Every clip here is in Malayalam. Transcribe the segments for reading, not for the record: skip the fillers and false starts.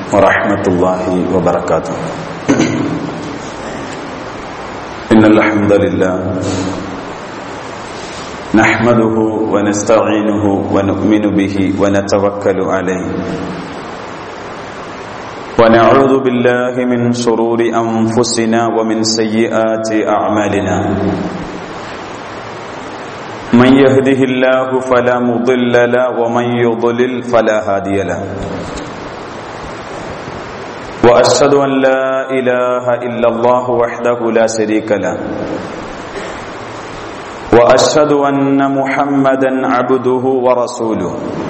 ورحمة الله وبركاته. إن الحمد لله نحمده ونستعينه ونؤمن به ونتوكل عليه ونعوذ بالله من شرور أنفسنا ومن سيئات أعمالنا. من يهده الله فلا مضل له ومن يضلل فلا هادي له. وأشهد أن لا إله إلا الله وحده لا شريك له وأشهد أن محمدا عبده ورسوله.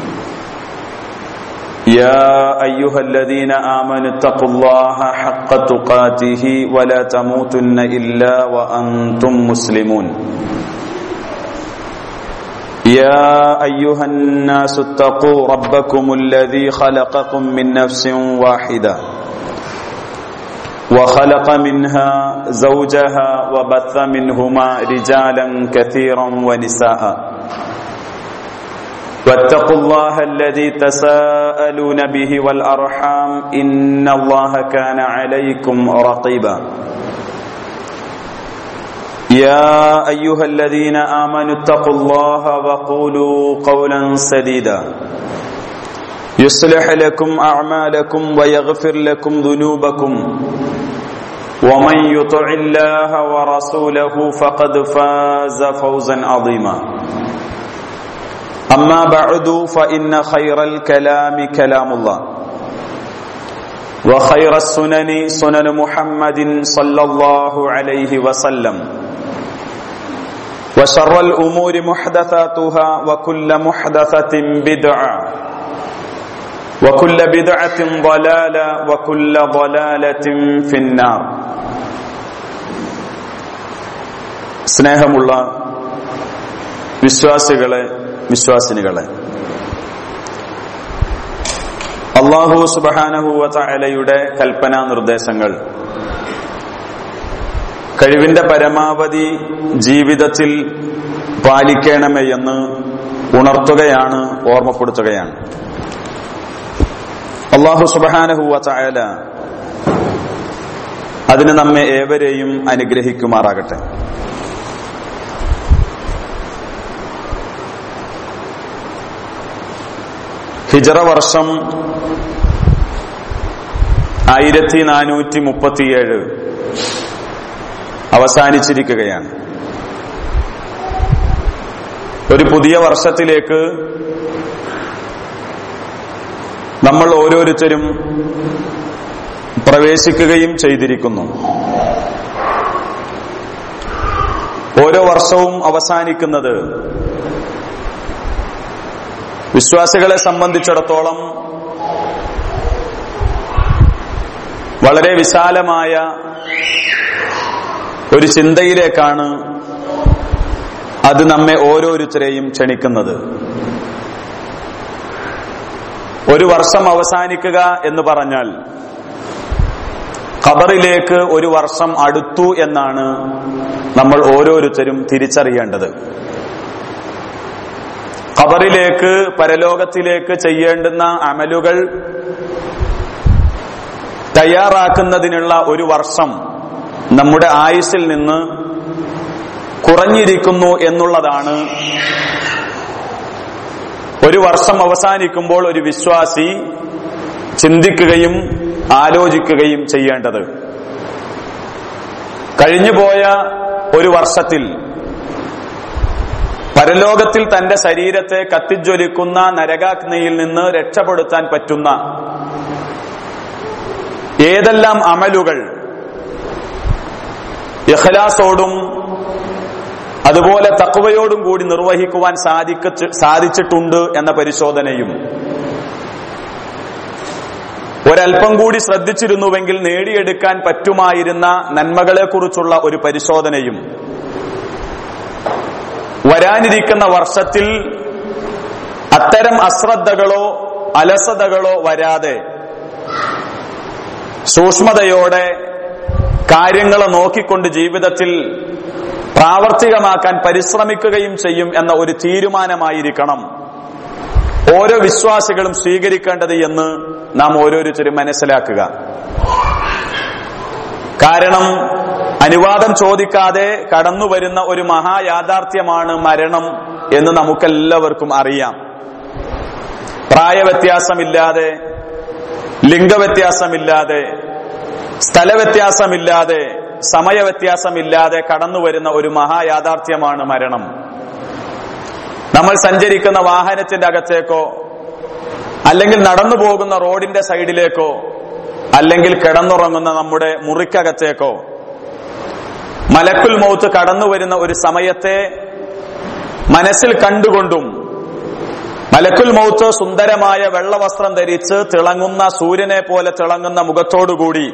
يا أيها الذين آمنوا اتقوا الله حق تقاته ولا تموتن إلا وأنتم مسلمون. يا أيها الناس اتقوا ربكم الذي خلقكم من نفس واحدة وخلق منها زوجها وبث منهما رجالا كثيرا ونساء واتقوا الله الذي تساءلون به والأرحام إن الله كان عليكم رقيبا. يا أيها الذين آمنوا اتقوا الله وقولوا قولا سديدا يصلح لكم أعمالكم ويغفر لكم ذنوبكم ومن يطع الله ورسوله فقد فاز فوزا عظيما. أما بعد فإن خير الكلام كلام الله وخير السنن سنن محمد صلى الله عليه وسلم وشر الأمور محدثاتها وكل محدثة بدعة وكل بدعة ضلالة وكل ضلالة في النار. സ്നേഹമുള്ള വിശ്വാസിനികളെ, അല്ലാഹു സുബ്ഹാനഹു വ തആലയുടെ കൽപ്പനാ നിർദ്ദേശങ്ങൾ കഴിവിന്റെ പരമാവധി ജീവിതത്തിൽ പാലിക്കണമേ എന്ന് ഉണർത്തുകയാണ്, ഓർമ്മപ്പെടുത്തുകയാണ്. അല്ലാഹു സുബ്ഹാനഹു വ തആല അതിന് നമ്മെ ഏവരെയും അനുഗ്രഹിക്കുമാറാകട്ടെ. ഹിജറ വർഷം 1437 അവസാനിച്ചിരിക്കുകയാണ്. ഒരു പുതിയ വർഷത്തിലേക്ക് നമ്മൾ ഓരോരുത്തരും പ്രവേശിക്കുകയും ചെയ്തിരിക്കുന്നു. ഓരോ വർഷവും അവസാനിക്കുന്നത് വിശ്വാസികളെ സംബന്ധിച്ചിടത്തോളം വളരെ വിശാലമായ ഒരു ചിന്തയിലേക്കാണ് അത് നമ്മെ ഓരോരുത്തരെയും ക്ഷണിക്കുന്നത്. ഒരു വർഷം അവസാനിക്കുക എന്ന് പറഞ്ഞാൽ ഖബറിലേക്ക് ഒരു വർഷം അടുത്തു എന്നാണ് നമ്മൾ ഓരോരുത്തരും തിരിച്ചറിയേണ്ടത്. ഖബറിലേക്ക്, പരലോകത്തിലേക്ക് ചെയ്യേണ്ടുന്ന അമലുകൾ തയ്യാറാക്കുന്നതിനുള്ള ഒരു വർഷം നമ്മുടെ ആയുസ്സിൽ നിന്ന് കുറഞ്ഞിരിക്കുന്നു എന്നുള്ളതാണ് ഒരു വർഷം അവസാനിക്കുമ്പോൾ ഒരു വിശ്വാസി ചിന്തിക്കുകയും ആലോചിക്കുകയും ചെയ്യേണ്ടത്. കഴിഞ്ഞുപോയ ഒരു വർഷത്തിൽ പരലോകത്തിൽ തന്റെ ശരീരത്തെ കത്തിജ്വലിക്കുന്ന നരകാഗ്നിയിൽ നിന്ന് രക്ഷപ്പെടുത്താൻ പറ്റുന്ന ഏതെല്ലാം അമലുകൾ ഇഖ്ലാസോടും അതുപോലെ തഖ്വയോടും കൂടി നിർവഹിക്കുവാൻ സാധിച്ചിട്ടുണ്ട് എന്ന പരിശോധനയും, ഒരൽപ്പം കൂടി ശ്രദ്ധിച്ചിരുന്നുവെങ്കിൽ നേടിയെടുക്കാൻ പറ്റുമായിരുന്ന നന്മകളെക്കുറിച്ചുള്ള ഒരു പരിശോധനയും, വരാനിരിക്കുന്ന വർഷത്തിൽ അത്തരം അശ്രദ്ധകളോ അലസതകളോ വരാതെ സൂക്ഷ്മതയോടെ കാര്യങ്ങളെ നോക്കിക്കൊണ്ട് ജീവിതത്തിൽ പ്രാവർത്തികമാക്കാൻ പരിശ്രമിക്കുകയും ചെയ്യും എന്ന ഒരു തീരുമാനമായിരിക്കണം ഓരോ വിശ്വാസികളും സ്വീകരിക്കേണ്ടത് എന്ന് നാം ഓരോരുത്തരും മനസ്സിലാക്കുക. കാരണം അനുവാദം ചോദിക്കാതെ കടന്നു വരുന്ന ഒരു മഹായാഥാർത്ഥ്യമാണ് മരണം എന്ന് നമുക്കെല്ലാവർക്കും അറിയാം. പ്രായവ്യത്യാസമില്ലാതെ, ലിംഗവ്യത്യാസമില്ലാതെ, സ്ഥലവ്യത്യാസമില്ലാതെ, സമയവ്യത്യാസമില്ലാതെ കടന്നു വരുന്ന ഒരു മഹായാഥാർത്ഥ്യമാണ് മരണം. നമ്മൾ സഞ്ചരിക്കുന്ന വാഹനത്തിന്റെ അകത്തേക്കോ, അല്ലെങ്കിൽ നടന്നു പോകുന്ന റോഡിന്റെ സൈഡിലേക്കോ, അല്ലെങ്കിൽ കിടന്നുറങ്ങുന്ന നമ്മുടെ മുറിക്കകത്തേക്കോ മലക്കുൽ മൗത്ത് കടന്നു വരുന്ന ഒരു സമയത്തെ മനസ്സിൽ കണ്ടുകൊണ്ടും, മലക്കുൽ മൗത്ത് സുന്ദരമായ വെള്ളവസ്ത്രം ധരിച്ച് തിളങ്ങുന്ന സൂര്യനെ പോലെ തിളങ്ങുന്ന മുഖത്തോടുകൂടി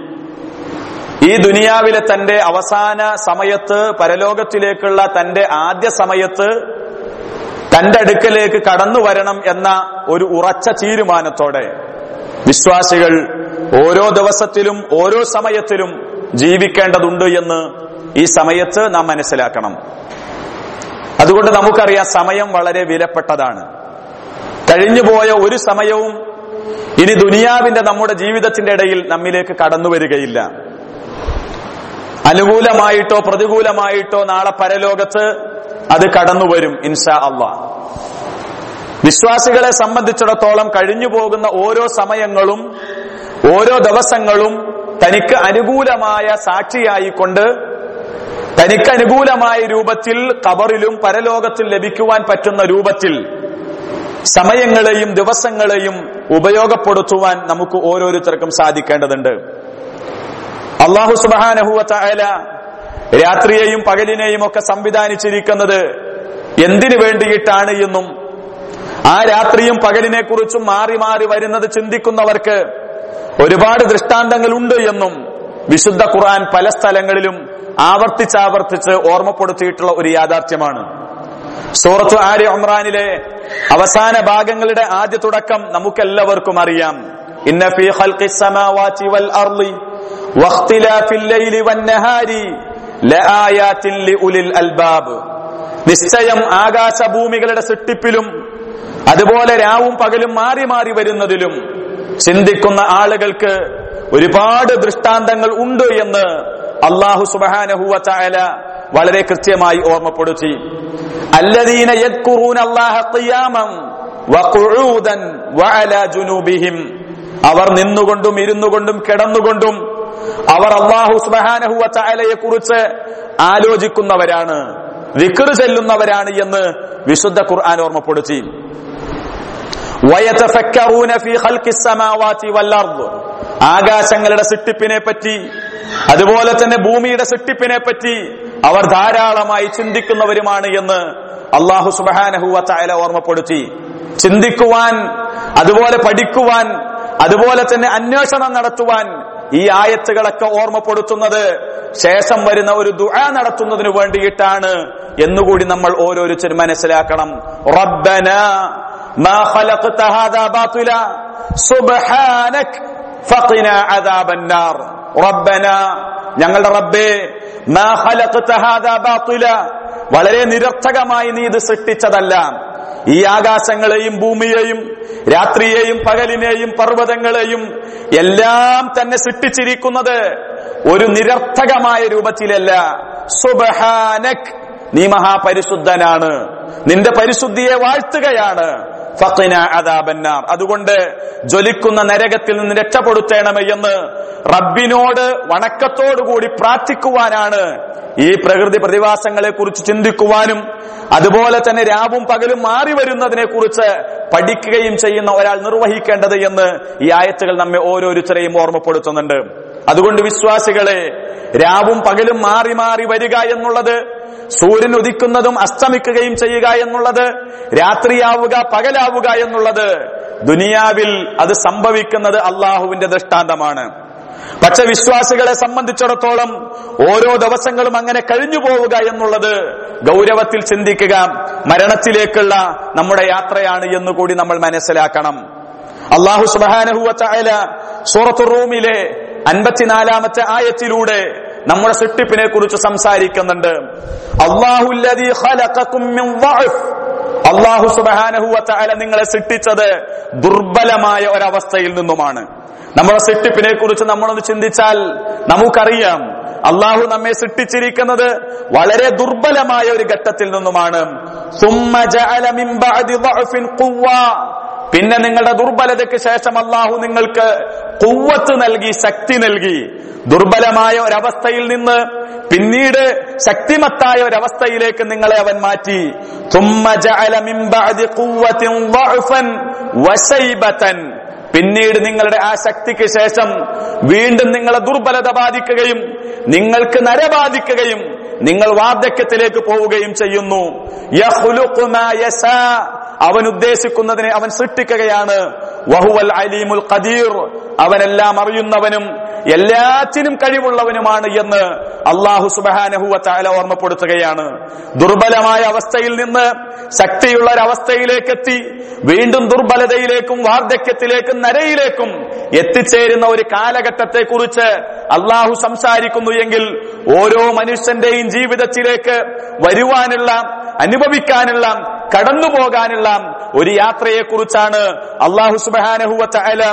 ഈ ദുനിയാവിലെ തന്റെ അവസാന സമയത്ത്, പരലോകത്തിലേക്കുള്ള തന്റെ ആദ്യ സമയത്ത് തന്റെ അടുക്കലേക്ക് കടന്നു വരണം എന്ന ഒരു ഉറച്ച തീരുമാനത്തോടെ വിശ്വാസികൾ ഓരോ ദിവസത്തിലും ഓരോ സമയത്തിലും ജീവിക്കേണ്ടതുണ്ട് എന്ന് ഈ സമയത്ത് നാം മനസ്സിലാക്കണം. അതുകൊണ്ട് നമുക്കറിയാം, സമയം വളരെ വിലപ്പെട്ടതാണ്. കഴിഞ്ഞുപോയ ഒരു സമയവും ഇനി ദുനിയാവിന്റെ നമ്മുടെ ജീവിതത്തിന്റെ ഇടയിൽ നമ്മിലേക്ക് കടന്നു വരികയില്ല. അനുകൂലമായിട്ടോ പ്രതികൂലമായിട്ടോ നാളെ പരലോകത്ത് അത് കടന്നു വരും ഇൻഷാ അല്ലാഹ്. വിശ്വാസികളെ സംബന്ധിച്ചിടത്തോളം കഴിഞ്ഞു പോകുന്ന ഓരോ സമയങ്ങളും ഓരോ ദിവസങ്ങളും തനിക്ക് അനുകൂലമായ സാക്ഷിയായിക്കൊണ്ട് തനിക്ക് അനുകൂലമായ രൂപത്തിൽ ഖബറിലും പരലോകത്തിൽ ലഭിക്കുവാൻ പറ്റുന്ന രൂപത്തിൽ സമയങ്ങളെയും ദിവസങ്ങളെയും ഉപയോഗപ്പെടുത്തുവാൻ നമുക്ക് ഓരോരുത്തർക്കും സാധിക്കേണ്ടതുണ്ട്. അല്ലാഹു സുബ്ഹാനഹു വ തആല രാത്രിയെയും പകലിനെയും ഒക്കെ സംവിധാനിച്ചിരിക്കുന്നത് എന്തിനു വേണ്ടിയിട്ടാണ് എന്നും ആ രാത്രിയും പകലിനെ കുറിച്ചും മാറി മാറി വരുന്നത് ചിന്തിക്കുന്നവർക്ക് ഒരുപാട് ദൃഷ്ടാന്തങ്ങൾ ഉണ്ട് എന്നും വിശുദ്ധ ഖുർആൻ പല സ്ഥലങ്ങളിലും ആവർത്തിച്ചാവർത്തിച്ച് ഓർമ്മപ്പെടുത്തിയിട്ടുള്ള ഒരു യാഥാർത്ഥ്യമാണ്. സൂറത്ത് ആലി ഇംറാനിലെ അവസാന ഭാഗങ്ങളുടെ ആദ്യ തുടക്കം നമുക്കെല്ലാവർക്കും അറിയാം. ഇന്ന ഫീ ഖൽഖിസ് സമാവാതി വൽ അർളി വഖ്തിലാഫിൽ ലൈലി വന്നഹാരി ലആയാതിൻ ലിഉലിൽ അൽബാബ്. നിശ്ചയം ആകാശഭൂമികളുടെ സൃഷ്ടിപ്പിലും അതുപോലെ രാവും പകലും മാറി മാറി വരുന്നതിലും ചിന്തിക്കുന്ന ആളുകൾക്ക് ഒരുപാട് ദൃഷ്ടാന്തങ്ങൾ ഉണ്ട് എന്ന് അല്ലാഹു സുബ്ഹാനഹു വ തആല വളരെ കൃത്യമായി ഓർമ്മപ്പെടുത്തി. അല്ലദീന യദ്കുറൂന അല്ലാഹ ഖിയാമൻ വഖുഊദൻ വഅലാ ജുനൂബിഹിം. അവർ നിന്നുകൊണ്ടും ഇരുന്നുകൊണ്ടും കിടന്നുകൊണ്ടും അവർ അല്ലാഹു സുബ്ഹാനഹു വ തആലയെ കുറിച്ച് ആലോചിക്കുന്നവരാണ്, ദിക്ർ ചൊല്ലുന്നവരാണ് എന്ന് വിശുദ്ധ ഖുർആൻ ഓർമ്മപ്പെടുത്തി. വയതഫക്കറൂന ഫീ ഖൽഖിസ് സമാവാതി വൽ അർദ്. ആകാശങ്ങളുടെ സൃഷ്ടിപ്പിനെ പറ്റി അതുപോലെ തന്നെ ഭൂമിയുടെ സൃഷ്ടിപ്പിനെ പറ്റി അവർ ധാരാളമായി ചിന്തിക്കുന്നവരുമാണ് എന്ന് അല്ലാഹു സുബ്ഹാനഹു വ തആല ഓർമ്മപ്പെടുത്തി. ചിന്തിക്കുവാൻ, അതുപോലെ പഠിക്കുവാൻ, അതുപോലെ തന്നെ അന്വേഷണം നടത്തുവാൻ ഈ ആയത്തുകളൊക്കെ ഓർമ്മപ്പെടുത്തുന്നത് ശേഷം വരുന്ന ഒരു ദുആ നടത്തുന്നതിന് വേണ്ടിയിട്ടാണ് എന്നുകൂടി നമ്മൾ ഓരോരുത്തരും മനസ്സിലാക്കണം. റബ്ബനാ മാ ഖലഖത ഹാദാ ബാതില സുബ്ഹാനക ഫഖിനാ അദാബന്നാർ. റബ്ബനാ, ഞങ്ങളുടെ റബ്ബേ, മാ ഖലഖത ഹാദാ ബാതില, വളരെ നിരർത്ഥകമായി നീ ഇത് സൃഷ്ടിച്ചതല്ല. ഈ ആകാശങ്ങളെയും ഭൂമിയെയും രാത്രിയെയും പകലിനെയും പർവ്വതങ്ങളെയും എല്ലാം തന്നെ സൃഷ്ടിച്ചിരിക്കുന്നത് ഒരു നിരർത്ഥകമായ രൂപത്തിലല്ല. സുബ്ഹാനക്, നീ മഹാപരിശുദ്ധനാണ്, നിന്റെ പരിശുദ്ധിയെ വാഴ്ത്തുകയാണ്. ഫഖിനാ അദാബന്നാർ, അതുകൊണ്ട് ജ്വലിക്കുന്ന നരകത്തിൽ നിന്ന് രക്ഷപ്പെടുത്തേണമേ എന്ന് റബ്ബിനോട് വണക്കത്തോടുകൂടി പ്രാർത്ഥിക്കുവാനാണ് ഈ പ്രകൃതി പ്രതിഭാസങ്ങളെ കുറിച്ച് ചിന്തിക്കുവാനും അതുപോലെ തന്നെ രാവും പകലും മാറി വരുന്നതിനെ കുറിച്ച് പഠിക്കുകയും ചെയ്യുന്ന ഒരാൾ നിർവഹിക്കേണ്ടത് എന്ന് ഈ ആയത്തുകൾ നമ്മെ ഓരോരുത്തരെയും ഓർമ്മപ്പെടുത്തുന്നുണ്ട്. അതുകൊണ്ട് വിശ്വാസികളെ, രാവും പകലും മാറി മാറി വരിക എന്നുള്ളത്, സൂര്യൻ ഉദിക്കുന്നതും അസ്തമിക്കുകയും ചെയ്യുക എന്നുള്ളത്, രാത്രിയാവുക പകലാവുക എന്നുള്ളത്, ദുനിയാവിൽ അത് സംഭവിക്കുന്നത് അള്ളാഹുവിന്റെ ദൃഷ്ടാന്തമാണ്. പക്ഷെ വിശ്വാസികളെ സംബന്ധിച്ചിടത്തോളം ഓരോ ദിവസങ്ങളും അങ്ങനെ കഴിഞ്ഞു പോവുക എന്നുള്ളത് ഗൗരവത്തിൽ ചിന്തിക്കുക മരണത്തിലേക്കുള്ള നമ്മുടെ യാത്രയാണ് എന്നുകൂടി നമ്മൾ മനസ്സിലാക്കണം. അല്ലാഹു സുബ്ഹാനഹു വ തആല സൂറത്തുർ റൂമിലെ 54-ാമത്തെ ആയത്തിലൂടെ നമ്മുടെ സൃഷ്ടിപ്പിനെ കുറിച്ച് സംസാരിക്കുന്നുണ്ട്. അല്ലാഹുല്ലദീ ഖലഖകും മിൻ ളഅഫ് അല്ലാഹു സുബ്ഹാനഹു വ തആല നിങ്ങളെ സൃഷ്ടിച്ചത് ദുർബലമായ ഒരവസ്ഥയിൽ നിന്നുമാണ്. നമ്മുടെ സൃഷ്ടിപ്പിനെ കുറിച്ച് നമ്മളൊന്ന് ചിന്തിച്ചാൽ നമുക്കറിയാം, അല്ലാഹു നമ്മെ സൃഷ്ടിച്ചിരിക്കുന്നത് വളരെ ദുർബലമായ ഒരു ഘട്ടത്തിൽ നിന്നുമാണ്. സുമ്മ ജഅല മിൻ ബഅദി ളഅഫിൻ ഖുവ്വ, പിന്നെ നിങ്ങളുടെ ദുർബലതയ്ക്ക് ശേഷം അല്ലാഹു നിങ്ങൾക്ക് ഖുവ്വത്ത് നൽകി, ശക്തി നൽകി. ദുർബലമായ ഒരവസ്ഥയിൽ നിന്ന് പിന്നീട് ശക്തിമത്തായ ഒരവസ്ഥയിലേക്ക് നിങ്ങളെ അവൻ മാറ്റി. സുമ്മ ജഅല മിൻ ബഅദി ഖുവ്വത്തിൻ ളഅഫൻ വശൈബതൻ, പിന്നീട് നിങ്ങളുടെ ആ ശക്തിക്ക് ശേഷം വീണ്ടും നിങ്ങളെ ദുർബലത ബാധിക്കുകയും നിങ്ങൾക്ക് നര ബാധിക്കുകയും നിങ്ങൾ വാർദ്ധക്യത്തിലേക്ക് പോവുകയും ചെയ്യുന്നു. യഖ്ലുഖു മാ യശാ, അവൻ ഉദ്ദേശിക്കുന്നതിനെ അവൻ സൃഷ്ടിക്കുകയാണ്. വഹുവൽ അലീമുൽ ഖദീർ, അവനെല്ലാം അറിയുന്നവനും എല്ലാറ്റിനും കഴിവുള്ളവനുമാണ് എന്ന് അല്ലാഹു സുബ്ഹാനഹു വ തആല ഓർമ്മപ്പെടുത്തുകയാണ്. ദുർബലമായ അവസ്ഥയിൽ നിന്ന് ശക്തിയുള്ള ഒരവസ്ഥയിലേക്ക് എത്തി വീണ്ടും ദുർബലതയിലേക്കും വാർദ്ധക്യത്തിലേക്കും നരയിലേക്കും എത്തിച്ചേരുന്ന ഒരു കാലഘട്ടത്തെ കുറിച്ച് അല്ലാഹു സംസാരിക്കുന്നു എങ്കിൽ ഓരോ മനുഷ്യന്റെയും ജീവിതത്തിലേക്ക് വരുവാനുള്ള, അനുഭവിക്കാനുള്ള, കടന്നുപോകാനുള്ള ഒരു യാത്രയെക്കുറിച്ചാണ് അല്ലാഹു സുബ്ഹാനഹു വ തആല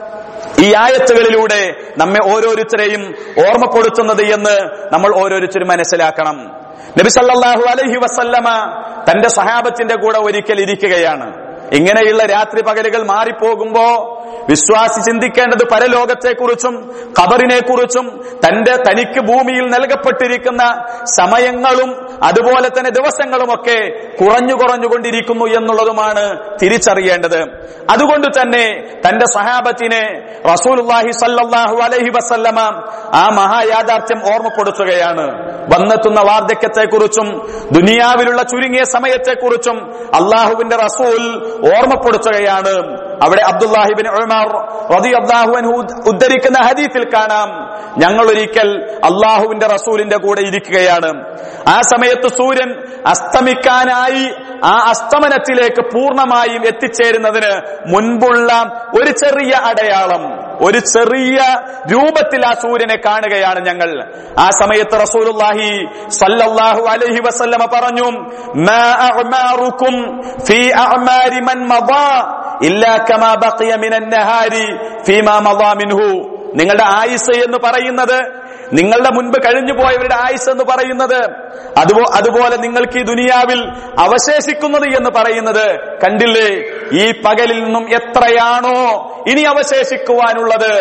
ഈ ആയത്തുകളിലൂടെ നമ്മെ ഓരോരുത്തരെയും ഓർമ്മപ്പെടുത്തുന്നത് എന്ന് നമ്മൾ ഓരോരുത്തരും മനസ്സിലാക്കണം. നബി സല്ലല്ലാഹു അലൈഹി വസല്ലമ തന്റെ സഹാബത്തിന്റെ കൂടെ ഒരിക്കൽ ഇരിക്കുകയാണ്. ഇങ്ങനെയുള്ള രാത്രി പകലുകൾ മാറിപ്പോകുമ്പോ വിശ്വാസി ചിന്തിക്കേണ്ടത് പരലോകത്തെക്കുറിച്ചും ഖബറിനെ കുറിച്ചും തനിക്ക് ഭൂമിയിൽ നൽകപ്പെട്ടിരിക്കുന്ന സമയങ്ങളും അതുപോലെ തന്നെ ദിവസങ്ങളുമൊക്കെ കുറഞ്ഞുകൊണ്ടിരിക്കുന്നു എന്നുള്ളതുമാണ് തിരിച്ചറിയേണ്ടത്. അതുകൊണ്ട് തന്നെ തന്റെ സഹാബത്തിനെ റസൂലുള്ളാഹി സ്വല്ലല്ലാഹു അലൈഹി വസല്ലമ ആ മഹായാഥാർത്ഥ്യം ഓർമ്മപ്പെടുത്തുകയാണ്. വന്നെത്തുന്ന വാർദ്ധക്യത്തെക്കുറിച്ചും ദുനിയാവിലുള്ള ചുരുങ്ങിയ സമയത്തെക്കുറിച്ചും അള്ളാഹുവിന്റെ റസൂൽ ഓർമ്മപ്പെടുത്തുകയാണ്. അവിടെ അബ്ദുല്ലാഹി ഇബ്നു ഉമർ റളിയല്ലാഹു അൻഹു ഉദ്ധരിക്കുന്ന ഹദീസിൽ കാണാം, ഞങ്ങൾ ഒരിക്കൽ അള്ളാഹുവിന്റെ റസൂലിന്റെ കൂടെ ഇരിക്കുകയാണ്. ആ സമയത്ത് സൂര്യൻ അസ്തമിക്കാനായി ആ അസ്തമനത്തിലേക്ക് പൂർണ്ണമായും എത്തിച്ചേരുന്നതിന് മുൻപുള്ള ഒരു ചെറിയ അടയാളം, ഒരു ചെറിയ രൂപത്തിൽ ആ സൂര്യനെ കാണുകയാണ് ഞങ്ങൾ. ആ സമയത്ത് റസൂലുള്ളാഹി സ്വല്ലല്ലാഹു അലൈഹി വസല്ലമ പറഞ്ഞു, മാ അഅ്മാറുകും ഫീ അഅ്മാരി മൻ മദാ ഇല്ലാ കമാ ബഖിയ മിനൻ നഹാരി ഫീമാ മദാ മിൻഹു. നിങ്ങളുടെ ആയുസ് എന്ന് പറയുന്നത്, നിങ്ങളുടെ മുൻപ് കഴിഞ്ഞു പോയവരുടെ ആയുസ് എന്ന് പറയുന്നത്, അതുപോലെ നിങ്ങൾക്ക് ഈ ദുനിയാവിൽ അവശേഷിക്കുന്നത് എന്ന് പറയുന്നത് കണ്ടില്ലേ, ഈ പകലിൽ നിന്നും എത്രയാണോ ഇനി അവശേഷിക്കുവാനുള്ളത്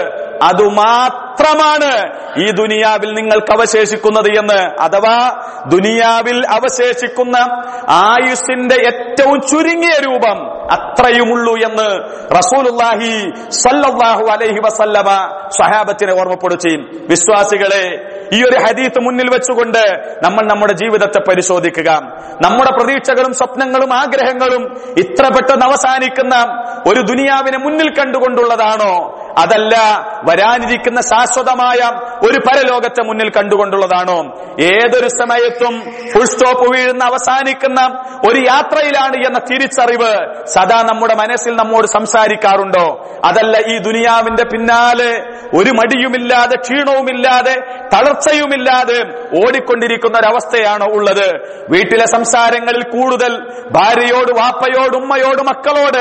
അതുമാത്രമാണ് ഈ ദുനിയാവിൽ നിങ്ങൾക്ക് അവശേഷിക്കുന്നത് എന്ന്. അഥവാ ദുനിയാവിൽ അവശേഷിക്കുന്ന ആയുസ്സിന്റെ ഏറ്റവും ചുരുങ്ങിയ രൂപം അത്രയുമുള്ളൂ എന്ന് റസൂലുള്ളാഹി സ്വല്ലല്ലാഹു അലൈഹി വസല്ലമ സ്വഹാബത്തിനെ ഓർമ്മപ്പെടുത്തി. വിശ്വാസികളെ, ഈ ഒരു ഹദീസ് മുന്നിൽ വെച്ചുകൊണ്ട് നമ്മൾ നമ്മുടെ ജീവിതത്തെ പരിശോധിക്കുക. നമ്മുടെ പ്രതീക്ഷകളും സ്വപ്നങ്ങളും ആഗ്രഹങ്ങളും ഇത്ര പെട്ടെന്ന് അവസാനിക്കുന്ന ഒരു ദുനിയാവിനെ മുന്നിൽ കണ്ടുകൊണ്ടുള്ളതാണോ, അതല്ല വരാനിരിക്കുന്ന ശാശ്വതമായ ഒരു പരലോകത്തെ മുന്നിൽ കണ്ടുകൊണ്ടുള്ളതാണോ? ഏതൊരു സമയത്തും ഫുൾ സ്റ്റോപ്പ് വീഴുന്ന അവസാനിക്കുന്ന ഒരു യാത്രയിലാണ് എന്ന തിരിച്ചറിവ് സദാ നമ്മുടെ മനസ്സിൽ നമ്മോട് സംസാരിക്കാറുണ്ടോ? അതല്ല ഈ ദുനിയാവിന്റെ പിന്നാലെ ഒരു മടിയുമില്ലാതെ, ക്ഷീണവുമില്ലാതെ, തളർച്ചയുമില്ലാതെ ഓടിക്കൊണ്ടിരിക്കുന്ന ഒരവസ്ഥയാണോ ഉള്ളത്? വീട്ടിലെ സംസാരങ്ങളിൽ കൂടുതൽ ഭാര്യയോട്, വാപ്പയോട്, ഉമ്മയോട്, മക്കളോട്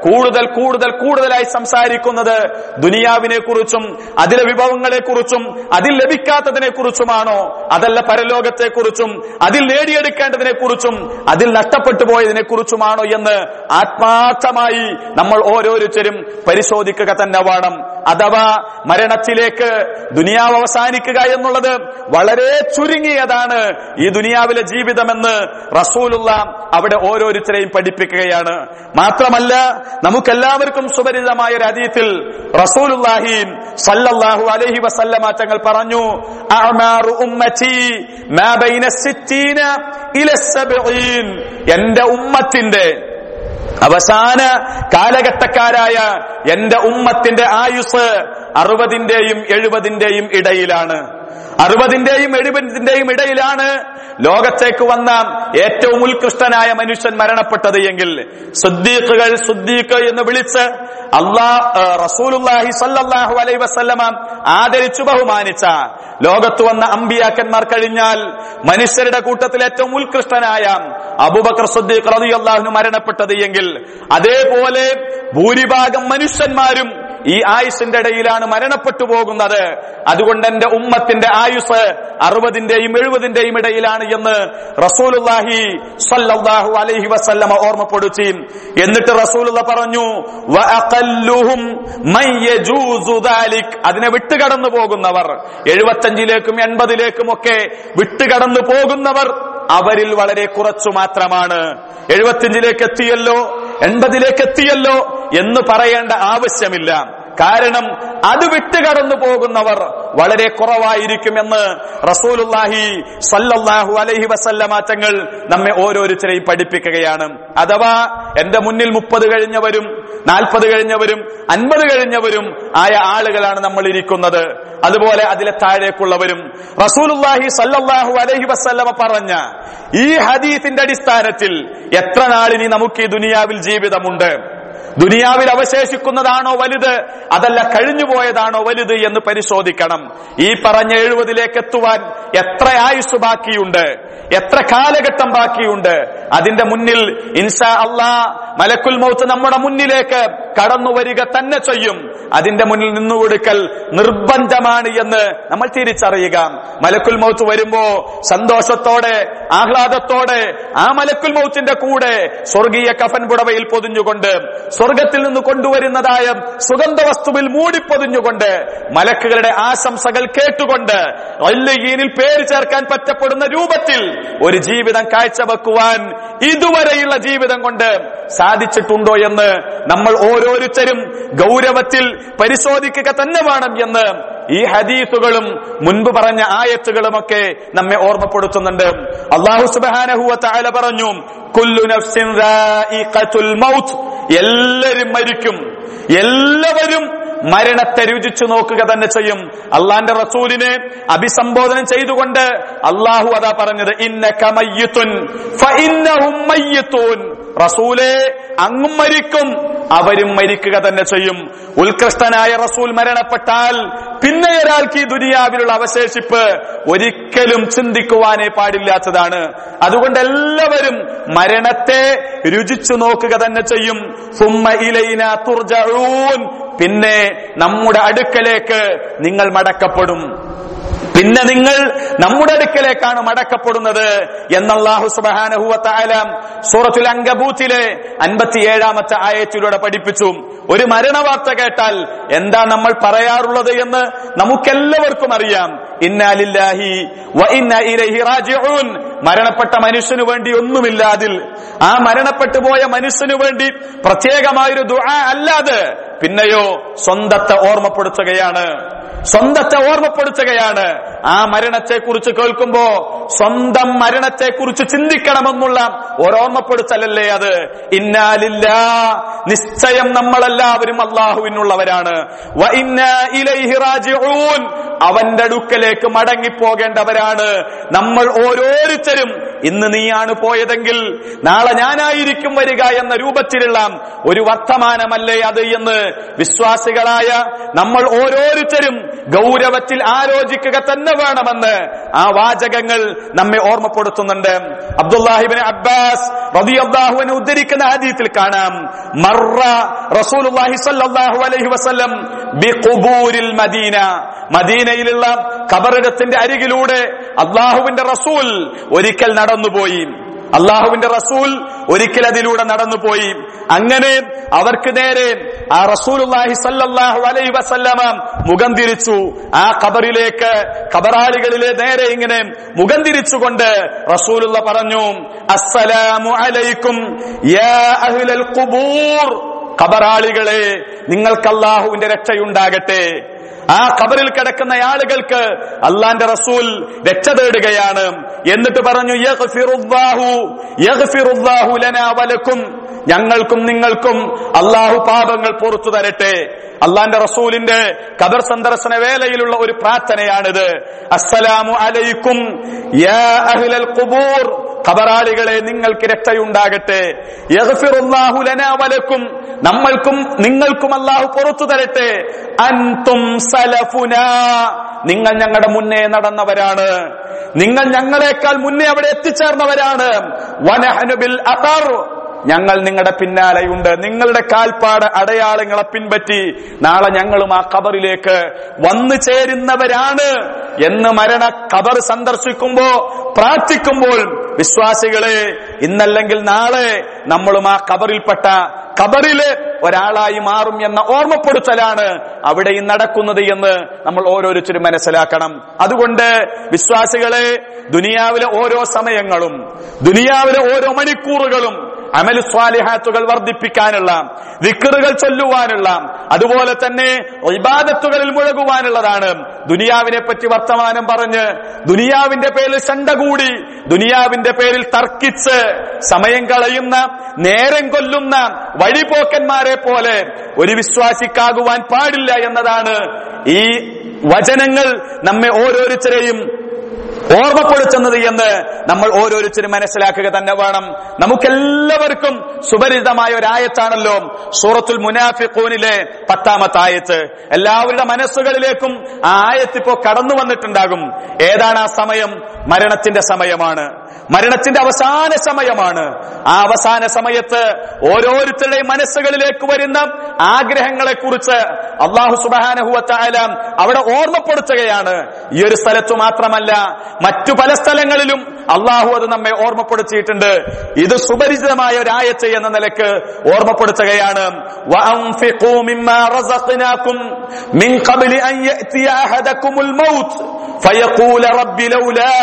കൂടുതലായി സംസാരിക്കുന്നത് ദുനിയാവിനെ കുറിച്ചും അതിലെ വിഭവങ്ങളെ കുറിച്ചും അതിൽ ലഭിക്കാത്തതിനെ കുറിച്ചുമാണോ? അതല്ല പരലോകത്തെ കുറിച്ചും അതിൽ നേടിയെടുക്കേണ്ടതിനെ കുറിച്ചും അതിൽ നഷ്ടപ്പെട്ടു പോയതിനെ കുറിച്ചുമാണോ എന്ന് ആത്മാർത്ഥമായി നമ്മൾ ഓരോരുത്തരും പരിശോധിക്കുക തന്നെ വേണം. അഥവാ മരണത്തിലേക്ക് ദുനിയാവ് അവസാനിക്കുക എന്നുള്ളത് വളരെ ചുരുങ്ങിയതാണ് ഈ ദുനിയാവിലെ ജീവിതമെന്ന് റസൂലുള്ള അവിടെ ഓരോരുത്തരെയും പഠിപ്പിക്കുകയാണ്. മാത്രമല്ല, നമുക്കെല്ലാവർക്കും സുപരിചിതമായ ഒരു ഹദീസിൽ റസൂലുള്ളാഹി സ്വല്ലല്ലാഹു അലൈഹി വസല്ലമ തങ്ങൾ പറഞ്ഞു, അഅ്മാറു ഉമ്മത്തി മാ ബൈന 60 ഇല 70. എന്റെ ഉമ്മത്തിന്റെ അവസാന കാലഘട്ടക്കാരായ എന്റെ ഉമ്മത്തിന്റെ ആയുസ് 60-ന്റെയും 70-ന്റെയും ഇടയിലാണ്. 60-ന്റെയും 70-ന്റെയും ഇടയിലാണ് ലോകത്തേക്ക് വന്ന ഏറ്റവും ഉത്കൃഷ്ടനായ മനുഷ്യൻ മരണപ്പെട്ടത് എങ്കിൽ സിദ്ദീഖ് എന്ന് വിളിച്ച് റസൂലുള്ളാഹി സ്വല്ലല്ലാഹു അലൈഹി വസല്ലമ ആദരിച്ചു ബഹുമാനിച്ച ലോകത്ത് വന്ന അമ്പിയാക്കന്മാർ കഴിഞ്ഞാൽ മനുഷ്യരുടെ കൂട്ടത്തിൽ ഏറ്റവും ഉത്കൃഷ്ടനായ അബൂബക്കർ സിദ്ദീഖ് റളിയല്ലാഹു അൻഹു മരണപ്പെട്ടത് എങ്കിൽ അതേപോലെ ഭൂരിഭാഗം മനുഷ്യന്മാരും ഈ ആയുസിന്റെ ഇടയിലാണ് മരണപ്പെട്ടു പോകുന്നത്. അതുകൊണ്ട് എന്റെ ഉമ്മത്തിന്റെ ആയുസ് 60-ന്റെയും 70-ന്റെയും ഇടയിലാണ് എന്ന് റസൂലുള്ളാഹി സ്വല്ലല്ലാഹു അലൈഹി വസല്ലമ ഓർമ്മപ്പെടുത്തി. എന്നിട്ട് റസൂലുള്ള പറഞ്ഞു, വഅഖല്ലുഹും മൻ യജൂസു ദാലിക്, അതിനെ വിട്ടുകടന്നു പോകുന്നവർ, 75-ലേക്കും 80-ലേക്കും ഒക്കെ വിട്ടുകടന്നു പോകുന്നവർ അവരിൽ വളരെ കുറച്ചു മാത്രമാണ്. 75-ലേക്ക് എത്തിയല്ലോ 80-ലേക്ക് എത്തിയല്ലോ എന്ന് പറയേണ്ട ആവശ്യമില്ല. കാരണം അത് വിട്ടുകടന്നു പോകുന്നവർ വളരെ കുറവായിരിക്കുമെന്ന് റസൂലുള്ളാഹി സ്വല്ലല്ലാഹു അലൈഹി വസല്ലമ തങ്ങൾ നമ്മെ ഓരോരുത്തരെയും പഠിപ്പിക്കുകയാണ്. അഥവാ എന്റെ മുന്നിൽ 30 കഴിഞ്ഞവരും 40 കഴിഞ്ഞവരും 50 കഴിഞ്ഞവരും ആയ ആളുകളാണ് നമ്മൾ ഇരിക്കുന്നത്. അതുപോലെ അതിലെ താഴേക്കുള്ളവരും. റസൂലുള്ളാഹി സ്വല്ലല്ലാഹു അലൈഹി വസല്ലമ പറഞ്ഞ ഈ ഹദീസിന്റെ അടിസ്ഥാനത്തിൽ എത്ര നാളിനി നമുക്ക് ഈ ദുനിയാവിൽ ജീവിതമുണ്ട്? ദുനിയാവിൽ അവശേഷിക്കുന്നതാണോ വലുത്, അതല്ല കഴിഞ്ഞുപോയതാണോ വലുത് എന്ന് പരിശോധിക്കണം. ഈ പറഞ്ഞ 70-ലേക്ക് എത്തുവാൻ എത്ര ആയുസ് ബാക്കിയുണ്ട്, എത്ര കാലഘട്ടം ബാക്കിയുണ്ട്? അതിന്റെ മുന്നിൽ ഇൻഷാ അല്ലാഹ് മലക്കുൽ മൗത്ത് നമ്മുടെ മുന്നിലേക്ക് കടന്നു വരിക തന്നെ ചെയ്യും. അതിന്റെ മുന്നിൽ നിന്നുകൊടുക്കൽ നിർബന്ധമാണ് എന്ന് നമ്മൾ തിരിച്ചറിയുക. മലക്കുൽ മൗത്ത് വരുമ്പോ സന്തോഷത്തോടെ ആഹ്ലാദത്തോടെ ആ മലക്കുൽ മൗത്തിന്റെ കൂടെ സ്വർഗീയ കഫൻ പുടവയിൽ പൊതിഞ്ഞുകൊണ്ട് സ്വർഗത്തിൽ നിന്ന് കൊണ്ടുവരുന്നതായ സുഗന്ധ വസ്തുവിൽ മൂടിപ്പൊതിഞ്ഞുകൊണ്ട് മലക്കുകളുടെ ആശംസകൾ കേട്ടുകൊണ്ട് അല്ലീനിൽ പേര് ചേർക്കാൻ പറ്റപ്പെടുന്ന രൂപത്തിൽ ഒരു ജീവിതം കാഴ്ചവെക്കുവാൻ ഇതുവരെയുള്ള ജീവിതം കൊണ്ട് സാധിച്ചിട്ടുണ്ടോ എന്ന് നമ്മൾ ഓരോരുത്തരും ഗൗരവത്തിൽ പരിശോധിക്കുക തന്നെ വേണം എന്ന് ഈ ഹദീസുകളും മുൻപ് പറഞ്ഞ ആയത്തുകളുമൊക്കെ നമ്മെ ഓർമ്മപ്പെടുത്തുന്നുണ്ട്. അല്ലാഹു സുബ്ഹാനഹു വ തആല പറഞ്ഞു, കുല്ലു നഫ്സിൻ ദാഇഖത്തുൽ മൗത്ത്, എല്ലാവരും മരിക്കും, എല്ലാവരും മരണത്തെ രുചിച്ചു നോക്കുക തന്നെ ചെയ്യും. അള്ളാന്റെ റസൂലിനെ അഭിസംബോധന ചെയ്തുകൊണ്ട് അള്ളാഹു അതാ പറഞ്ഞത്, ഇന്നക മയ്യിത്തുൻ ഫഇന്നഹും മയ്യിത്തൂൻ, റസൂലേ അങ്ങും മരിക്കും അവരും മരിക്കുക തന്നെ ചെയ്യും. ഉത്കൃഷ്ടനായ റസൂൽ മരണപ്പെട്ടാൽ പിന്നെ ഒരാൾക്ക് ഈ ദുനിയാവിലുള്ള അവശേഷിപ്പ് ഒരിക്കലും ചിന്തിക്കുവാനേ പാടില്ലാത്തതാണ്. അതുകൊണ്ട് എല്ലാവരും മരണത്തെ രുചിച്ചു നോക്കുക തന്നെ ചെയ്യും. സുമ്മ ഇലൈനാ തുർജഊൻ, പിന്നെ നമ്മുടെ അടുക്കലേക്ക് നിങ്ങൾ മടക്കപ്പെടും, പിന്നെ നിങ്ങൾ നമ്മുടെ അടുക്കലേക്കാണ് മടക്കപ്പെടുന്നത് എന്ന് അല്ലാഹു സുബ്ഹാനഹു വ തആല സൂറത്തുൽ അൻകബൂത്തിലെ 57-ാമത്തെ ആയത്തിലൂടെ പഠിപ്പിച്ചു. ഒരു മരണവാർത്ത കേട്ടാൽ എന്താ നമ്മൾ പറയാറുള്ളത് എന്ന് നമുക്കെല്ലാവർക്കും അറിയാം. ഇന്നാ ലില്ലാഹി വ ഇന്നാ ഇലൈഹി റാജിഊൻ. മരണപ്പെട്ട മനുഷ്യനു വേണ്ടി ഒന്നുമില്ല അതിൽ. ആ മരണപ്പെട്ടു പോയ മനുഷ്യനു വേണ്ടി പ്രത്യേകമായൊരു ദുആ അല്ലാതെ പിന്നെയോ സ്വന്തത്തെ ഓർമ്മപ്പെടുത്തുകയാണ്, സ്വന്തത്തെ ഓർമ്മപ്പെടുത്തുകയാണ്. ആ മരണത്തെ കുറിച്ച് കേൾക്കുമ്പോ സ്വന്തം മരണത്തെ കുറിച്ച് ചിന്തിക്കണമെന്നുള്ള ഓർമ്മപ്പെടുത്തലല്ലേ അത്. ഇന്നാ ലില്ലാഹ്, നിശ്ചയം നമ്മളെല്ലാവരും അല്ലാഹുവിനുള്ളവരാണ്. വ ഇന്നാ ഇലൈഹി റാജിഊൻ, അവന്റെ അടുക്കലേക്ക് മടങ്ങിപ്പോകേണ്ടവരാണ് നമ്മൾ ഓരോരുത്തരും. ഇന്ന് നീയാണ് പോയതെങ്കിൽ നാളെ ഞാനായിരിക്കും വരിക എന്ന രൂപത്തിലുള്ള ഒരു വർത്തമാനമല്ലേ അത് എന്ന് വിശ്വാസികളായ നമ്മൾ ഓരോരുത്തരും ഗൗരവത്തിൽ ആലോചിക്കുക തന്നെ വേണമെന്ന് ആ വാചകങ്ങൾ നമ്മെ ഓർമ്മപ്പെടുത്തുന്നുണ്ട്. അബ്ദുല്ലാഹി ഇബ്നു അബ്ബാസ് റളിയല്ലാഹു അൻഹു ഉദ്ധരിക്കുന്ന ഹദീസിൽ കാണാം, മർറ റസൂലുള്ളാഹി സ്വല്ലല്ലാഹു അലൈഹി വസല്ലം ബിഖുബൂരിൽ മദീന, മദീനയിലുള്ള ഖബറിടത്തിന്റെ അരികിലൂടെ അല്ലാഹുവിന്റെ റസൂൽ ഒരിക്കൽ നടന്നുപോയി. അല്ലാഹുവിന്റെ റസൂൽ ഒരിക്കൽ അതിലൂടെ നടന്നുപോയി. അങ്ങനെ അവർക്ക് നേരെ ആ റസൂലുള്ളാഹി സ്വല്ലല്ലാഹു അലൈഹി വസല്ലമ മുഖം തിരിച്ചു. ആ ഖബറിലേക്ക്, ഖബറാളികളിലെ നേരെ ഇങ്ങനെ മുഖം തിരിച്ചുകൊണ്ട് റസൂലുള്ള പറഞ്ഞു, അസ്സലാമു അലൈക്കും യാ അഹ്ലൽ ഖുബൂർ, ഖബറാളികളെ നിങ്ങൾക്ക് അല്ലാഹുവിന്റെ രക്ഷയുണ്ടാകട്ടെ. ആ ഖബറിൽ കിടക്കുന്ന ആളുകൾക്ക് അള്ളാന്റെ റസൂൽ രക്ഷ തേടുകയാണ്. എന്നിട്ട് പറഞ്ഞു, യഗ്ഫിറുല്ലാഹു ലനാ വലക്കും, ഞങ്ങൾക്കും നിങ്ങൾക്കും അള്ളാഹു പാപങ്ങൾ പുറത്തു തരട്ടെ. അള്ളാന്റെ റസൂലിന്റെ ഖബർ സന്ദർശന വേളയിലുള്ള ഒരു പ്രാർത്ഥനയാണിത്. അസ്സലാമു അലൈക്കും യാ അഹ്ലൽ ഖുബൂർ, ഖബറാളികളെ നിങ്ങൾക്ക് രക്ഷയുണ്ടാകട്ടെ. യഗ്ഫിറുല്ലാഹു ലനാ വലക്കും, നമ്മൾക്കും നിങ്ങൾക്കും അള്ളാഹു പുറത്തു തരട്ടെ. അൻതും സലഫുനാ, നിങ്ങൾ ഞങ്ങളുടെ മുന്നേ നടന്നവരാണ്, നിങ്ങൾ ഞങ്ങളെക്കാൾ മുന്നേ അവിടെ എത്തിച്ചേർന്നവരാണ്. വനഹ്നു ബിൽ അഥർ, ഞങ്ങൾ നിങ്ങളുടെ പിന്നാലെയുണ്ട്, നിങ്ങളുടെ കാൽപ്പാട് അടയാളങ്ങളെ പിൻപറ്റി നാളെ ഞങ്ങളും ആ ഖബറിലേക്ക് വന്നു ചേരുന്നവരാണ് എന്ന് മരണ ഖബർ സന്ദർശിക്കുമ്പോ പ്രാർത്ഥിക്കുമ്പോൾ വിശ്വാസികളെ, ഇന്നല്ലെങ്കിൽ നാളെ നമ്മളും ആ ഖബറിൽപ്പെട്ട ഖബറില് ഒരാളായി മാറും എന്ന ഓർമ്മപ്പെടുത്തലാണ് അവിടെ നടക്കുന്നത് എന്ന് നമ്മൾ ഓരോരുത്തരും മനസ്സിലാക്കണം. അതുകൊണ്ട് വിശ്വാസികളെ, ദുനിയാവിലെ ഓരോ സമയങ്ങളും ദുനിയാവിലെ ഓരോ മണിക്കൂറുകളും അമലു സ്വാലിഹാത്തുകൾ വർദ്ധിപ്പിക്കാനുള്ള, ദിക്റുകൾ ചൊല്ലുവാനുള്ള, അതുപോലെ തന്നെ ഇബാദത്തുകളിൽ മുഴുകുവാനുള്ളതാണ്. ദുനിയാവിനെ പറ്റി വർത്തമാനം പറഞ്ഞ് ദുനിയാവിന്റെ പേരിൽ ശണ്ട കൂടി ദുനിയാവിന്റെ പേരിൽ തർക്കിച്ച് സമയം കളയുന്ന, നേരം കൊല്ലുന്ന വഴിപോക്കന്മാരെ പോലെ ഒരു വിശ്വാസിക്കാകുവാൻ പാടില്ല എന്നതാണ് ഈ വചനങ്ങൾ നമ്മെ ഓരോരുത്തരെയും ഓർമ്മപ്പെടുത്തുന്നത് എന്ന് നമ്മൾ ഓരോരുത്തരും മനസ്സിലാക്കുക തന്നെ വേണം. നമുക്കെല്ലാവർക്കും സുപരിചിതമായ ഒരു ആയത്താണല്ലോ സൂറത്തുൽ മുനാഫിഖൂനിലെ 10-ാമത്തെ ആയത്ത്. എല്ലാവരുടെ മനസ്സുകളിലേക്കും ആ ആയത്ത് ഇപ്പോ കടന്നു വന്നിട്ടുണ്ടാകും. ഏതാണ് ആ സമയം? മരണത്തിന്റെ സമയമാണ്, മരണത്തിന്റെ അവസാന സമയമാണ്. ആ അവസാന സമയത്ത് ഓരോരുത്തരുടെയും മനസ്സുകളിലേക്ക് വരുന്ന ആഗ്രഹങ്ങളെ കുറിച്ച് അല്ലാഹു സുബ്ഹാനഹു വ തആല അവിടെ ഓർമ്മപ്പെടുത്തുകയാണ്. ഈ ഒരു സ്ഥലത്തു മാത്രമല്ല, മറ്റു പല സ്ഥലങ്ങളിലും അള്ളാഹു അത് നമ്മെ ഓർമ്മപ്പെടുത്തിയിട്ടുണ്ട്. ഇത് സുപരിചിതമായ ഒരു ആയത്ത് എന്ന നിലക്ക് ഓർമ്മപ്പെടുത്തുകയാണ്. വഅൻഫിഖൂ മിമ്മാ റസഖ്നാകും മിൻ ഖബ്ലി അൻ യഅതിയ അഹദകുമുൽ മൗത്ത് ഫയഖൂല റബ്ബി ലൗലാ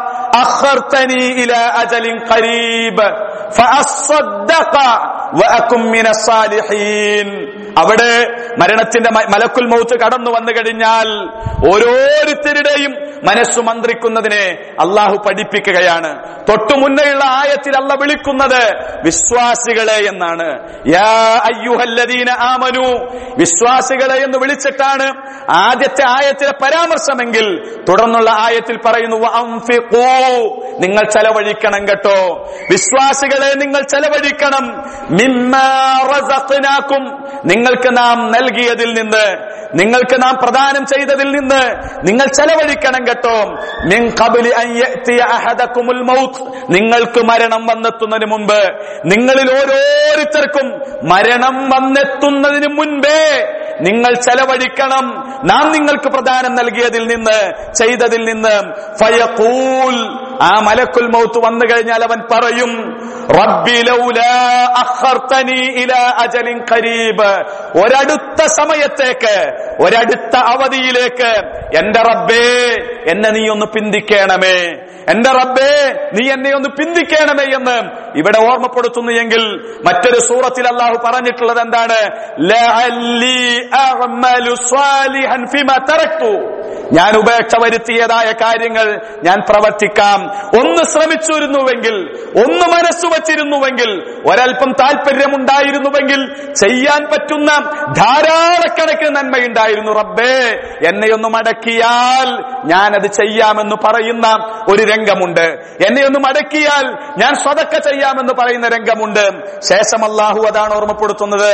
അഖർതനി ഇലാ അജലിൻ ഖരീബ് ഫഅസ്സദ്ദഖ വഅകും മിനസ് സാലിഹീൻ. അവിടെ മരണത്തിന്റെ മലക്കുൽ മൗത്ത് കടന്നു വന്നു കഴിഞ്ഞാൽ ഓരോരുത്തരുടെയും മനസ്സു മന്ത്രിക്കുന്നതിനെ അള്ളാഹു പഠിപ്പിക്കുകയാണ്. തൊട്ടു മുന്നേയുള്ള ആയത്തിൽ അള്ളാഹ് വിളിക്കുന്നത് വിശ്വാസികളെ എന്നാണ്. യാ അയ്യുഹല്ലദീന ആമനു, വിശ്വാസികളെ എന്ന് വിളിച്ചിട്ടാണ് ആദ്യത്തെ ആയത്തിലെ പരാമർശമെങ്കിൽ തുടർന്നുള്ള ആയത്തിൽ പറയുന്നു വഅൻഫിഖൂ, നിങ്ങൾ ചെലവഴിക്കണം കേട്ടോ, വിശ്വാസികളെ നിങ്ങൾ ചെലവഴിക്കണം. മിമ്മാ റസഖ്നാകും, നിങ്ങൾക്ക് നാം നൽകിയതിൽ നിന്ന്, നിങ്ങൾക്ക് നാം പ്രദാനം ചെയ്തതിൽ നിന്ന് നിങ്ങൾ ചെലവഴിക്കണം കേട്ടോ. മിൻ ഖബ്ലി അൻ യഅതിയ അഹദകുമുൽ മൗത്ത്, നിങ്ങൾക്ക് മരണം വന്നെത്തുന്നതിന് മുൻപ്, നിങ്ങളിൽ ഓരോരുത്തർക്കും മരണം വന്നെത്തുന്നതിന് മുൻപേ നിങ്ങൾ ചെലവഴിക്കണം നാം നിങ്ങൾക്ക് പ്രദാനം നൽകിയതിൽ നിന്ന്, ചെയ്തതിൽ നിന്ന്. ഫയഖൂൽ, ആ മലക്കുൽ മൗത്ത് വന്നു കഴിഞ്ഞാൽ അവൻ പറയും റബ്ബി ലൗലാ അഖർതനി ഇലാ അജലിൻ ഖരീബ്, ഒരടുത്ത സമയത്തേക്ക്, ഒരടുത്ത അവധിയിലേക്ക് എന്റെ റബ്ബേ എന്നെ നീ ഒന്ന് പിന്തിക്കണമേ, എന്റെ റബ്ബേ നീ എന്നെ ഒന്ന് പിന്തിക്കണമേ എന്ന് ഇവിടെ ഓർമ്മപ്പെടുത്തുന്നു. എങ്കിൽ മറ്റൊരു സൂറത്തിൽ അല്ലാഹു പറഞ്ഞിട്ടുള്ളത് എന്താണ്? ലഅല്ലി അഅമലു സ്വാലിഹൻ ഫിമാ തറക്തു, ഞാൻ ഉപേക്ഷ വരുത്തിയതായ കാര്യങ്ങൾ ഞാൻ പ്രവർത്തിക്കാം. ഒന്ന് ശ്രമിച്ചിരുന്നുവെങ്കിൽ, ഒന്ന് മനസ്സു വച്ചിരുന്നുവെങ്കിൽ, ഒരൽപ്പം താല്പര്യമുണ്ടായിരുന്നുവെങ്കിൽ ചെയ്യാൻ പറ്റുന്ന ധാരാളക്കണക്കിന് നന്മയുണ്ടായിരുന്നു. റബ്ബേ എന്നെ ഒന്ന് മടക്കിയാൽ ഞാനത് ചെയ്യാമെന്ന് പറയുന്ന ഒരു രംഗമുണ്ട്. എന്നെ ഒന്ന് മടക്കിയാൽ ഞാൻ സ്വതക്ക ചെയ്യാമെന്ന് പറയുന്ന രംഗമുണ്ട്. ശേഷം അല്ലാഹു അതാണ് ഓർമ്മപ്പെടുത്തുന്നത്,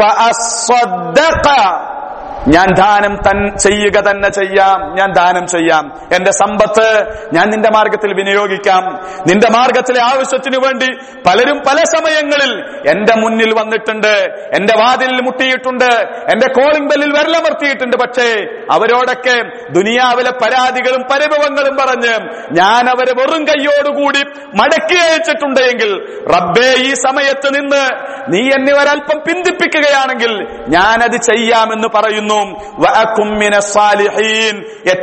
ഫഅസ്സദ്ദഖ, ഞാൻ ദാനം ചെയ്യുക തന്നെ ചെയ്യാം, ഞാൻ ദാനം ചെയ്യാം. എന്റെ സമ്പത്ത് ഞാൻ നിന്റെ മാർഗത്തിൽ വിനിയോഗിക്കാം. നിന്റെ മാർഗത്തിലെ ആവശ്യത്തിനു വേണ്ടി പലരും പല സമയങ്ങളിൽ എന്റെ മുന്നിൽ വന്നിട്ടുണ്ട്, എന്റെ വാതിലിൽ മുട്ടിയിട്ടുണ്ട്, എന്റെ കോളിംഗ് ബെല്ലിൽ വിരലമർത്തിയിട്ടുണ്ട്. പക്ഷേ അവരോടൊക്കെ ദുനിയാവിലെ പരാതികളും പരിഭവങ്ങളും പറഞ്ഞ് ഞാൻ അവരെ വെറും കൈയോടുകൂടി മടക്കി അയച്ചിട്ടുണ്ട്. എങ്കിൽ റബ്ബേ ഈ സമയത്ത് നിന്ന് നീ എന്നെ ഒരൽപ്പം പിന്തിപ്പിക്കുകയാണെങ്കിൽ ഞാനത് ചെയ്യാമെന്ന് പറയുന്നു. വഅകും മിനസ് സാലിഹീൻ,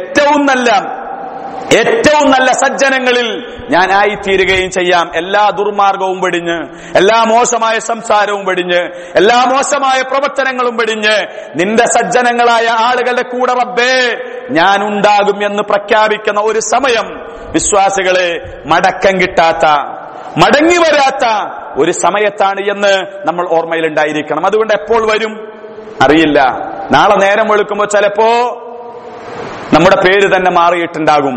ഏറ്റവും നല്ല സജ്ജനങ്ങളിൽ ഞാൻ ആയിത്തീരുകയും ചെയ്യാം. എല്ലാ ദുർമാർഗവും വെടിഞ്ഞ്, എല്ലാ മോശമായ സംസാരവും വെടിഞ്ഞ്, എല്ലാ മോശമായ പ്രവർത്തനങ്ങളും വെടിഞ്ഞ് നിന്റെ സജ്ജനങ്ങളായ ആളുകളുടെ കൂടെ റബ്ബേ ഞാൻ ഉണ്ടാകും എന്ന് പ്രഖ്യാപിക്കുന്ന ഒരു സമയം വിശ്വാസികളെ, മടക്കം കിട്ടാത്ത, മടങ്ങി വരാത്ത ഒരു സമയത്താണ് എന്ന് നമ്മൾ ഓർമ്മയിലുണ്ടായിരിക്കണം. അതുകൊണ്ട് എപ്പോൾ വരും അറിയില്ല. നാളെ നേരം വെളുക്കുമ്പോൾ ചിലപ്പോ നമ്മുടെ പേര് തന്നെ മാറിയിട്ടുണ്ടാകും.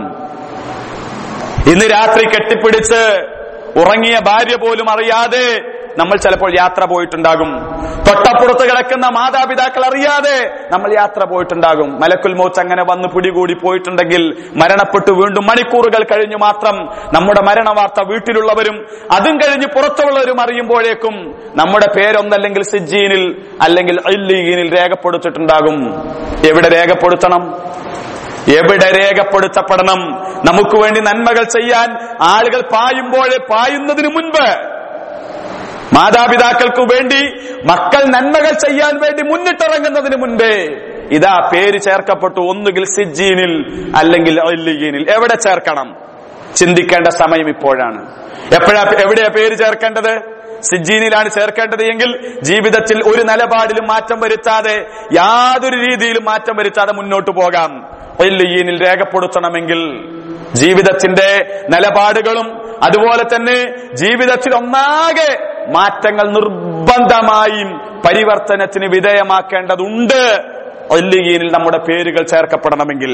ഇന്ന് രാത്രി കെട്ടിപ്പിടിച്ച് ഉറങ്ങിയ ഭാര്യ പോലും അറിയാതെ നമ്മൾ ചിലപ്പോൾ യാത്ര പോയിട്ടുണ്ടാകും. തൊട്ടപ്പുറത്ത് കിടക്കുന്ന മാതാപിതാക്കൾ അറിയാതെ നമ്മൾ യാത്ര പോയിട്ടുണ്ടാകും. മലക്കുൽ മൗത്ത് അങ്ങനെ വന്ന് പിടികൂടി പോയിട്ടുണ്ടെങ്കിൽ മരണപ്പെട്ടു വീണ്ടും മണിക്കൂറുകൾ കഴിഞ്ഞു മാത്രം നമ്മുടെ മരണവാർത്ത വീട്ടിലുള്ളവരും അതും കഴിഞ്ഞ് പുറത്തുള്ളവരും അറിയുമ്പോഴേക്കും നമ്മുടെ പേരൊന്നല്ലെങ്കിൽ സിജ്ജീനിൽ അല്ലെങ്കിൽ ഇല്ലീനിൽ രേഖപ്പെടുത്തിയിട്ടുണ്ടാകും. എവിടെ രേഖപ്പെടുത്തണം? എവിടെ രേഖപ്പെടുത്തപ്പെടണം? നമുക്ക് വേണ്ടി നന്മകൾ ചെയ്യാൻ ആളുകൾ പായുന്നതിന് മുൻപ്, മാതാപിതാക്കൾക്ക് വേണ്ടി മക്കൾ നന്മകൾ ചെയ്യാൻ വേണ്ടി മുന്നിട്ടിറങ്ങുന്നതിന് മുൻപേ ഇതാ പേര് ചേർക്കപ്പെട്ടു. ഒന്നുകിൽ സിജ്ജീനിൽ അല്ലെങ്കിൽ ഇല്ലീനിൽ. എവിടെ ചേർക്കണം? ചിന്തിക്കേണ്ട സമയം ഇപ്പോഴാണ്. എവിടെയാ പേര് ചേർക്കേണ്ടത്? സിജ്ജീനിലാണ് ചേർക്കേണ്ടത് എങ്കിൽ ജീവിതത്തിൽ ഒരു നിലപാടിലും മാറ്റം വരുത്താതെ, യാതൊരു രീതിയിലും മാറ്റം വരുത്താതെ മുന്നോട്ട് പോകാം. ഇല്ലീനിൽ രേഖപ്പെടുത്തണമെങ്കിൽ ജീവിതത്തിന്റെ നിലപാടുകളും അതുപോലെ തന്നെ ജീവിതത്തിൽ ഒന്നാകെ മാറ്റങ്ങൾ നിർബന്ധമായും പരിവർത്തനത്തിന് വിധേയമാക്കേണ്ടതുണ്ട്. ഇല്ലീനിൽ നമ്മുടെ പേരുകൾ ചേർക്കപ്പെടണമെങ്കിൽ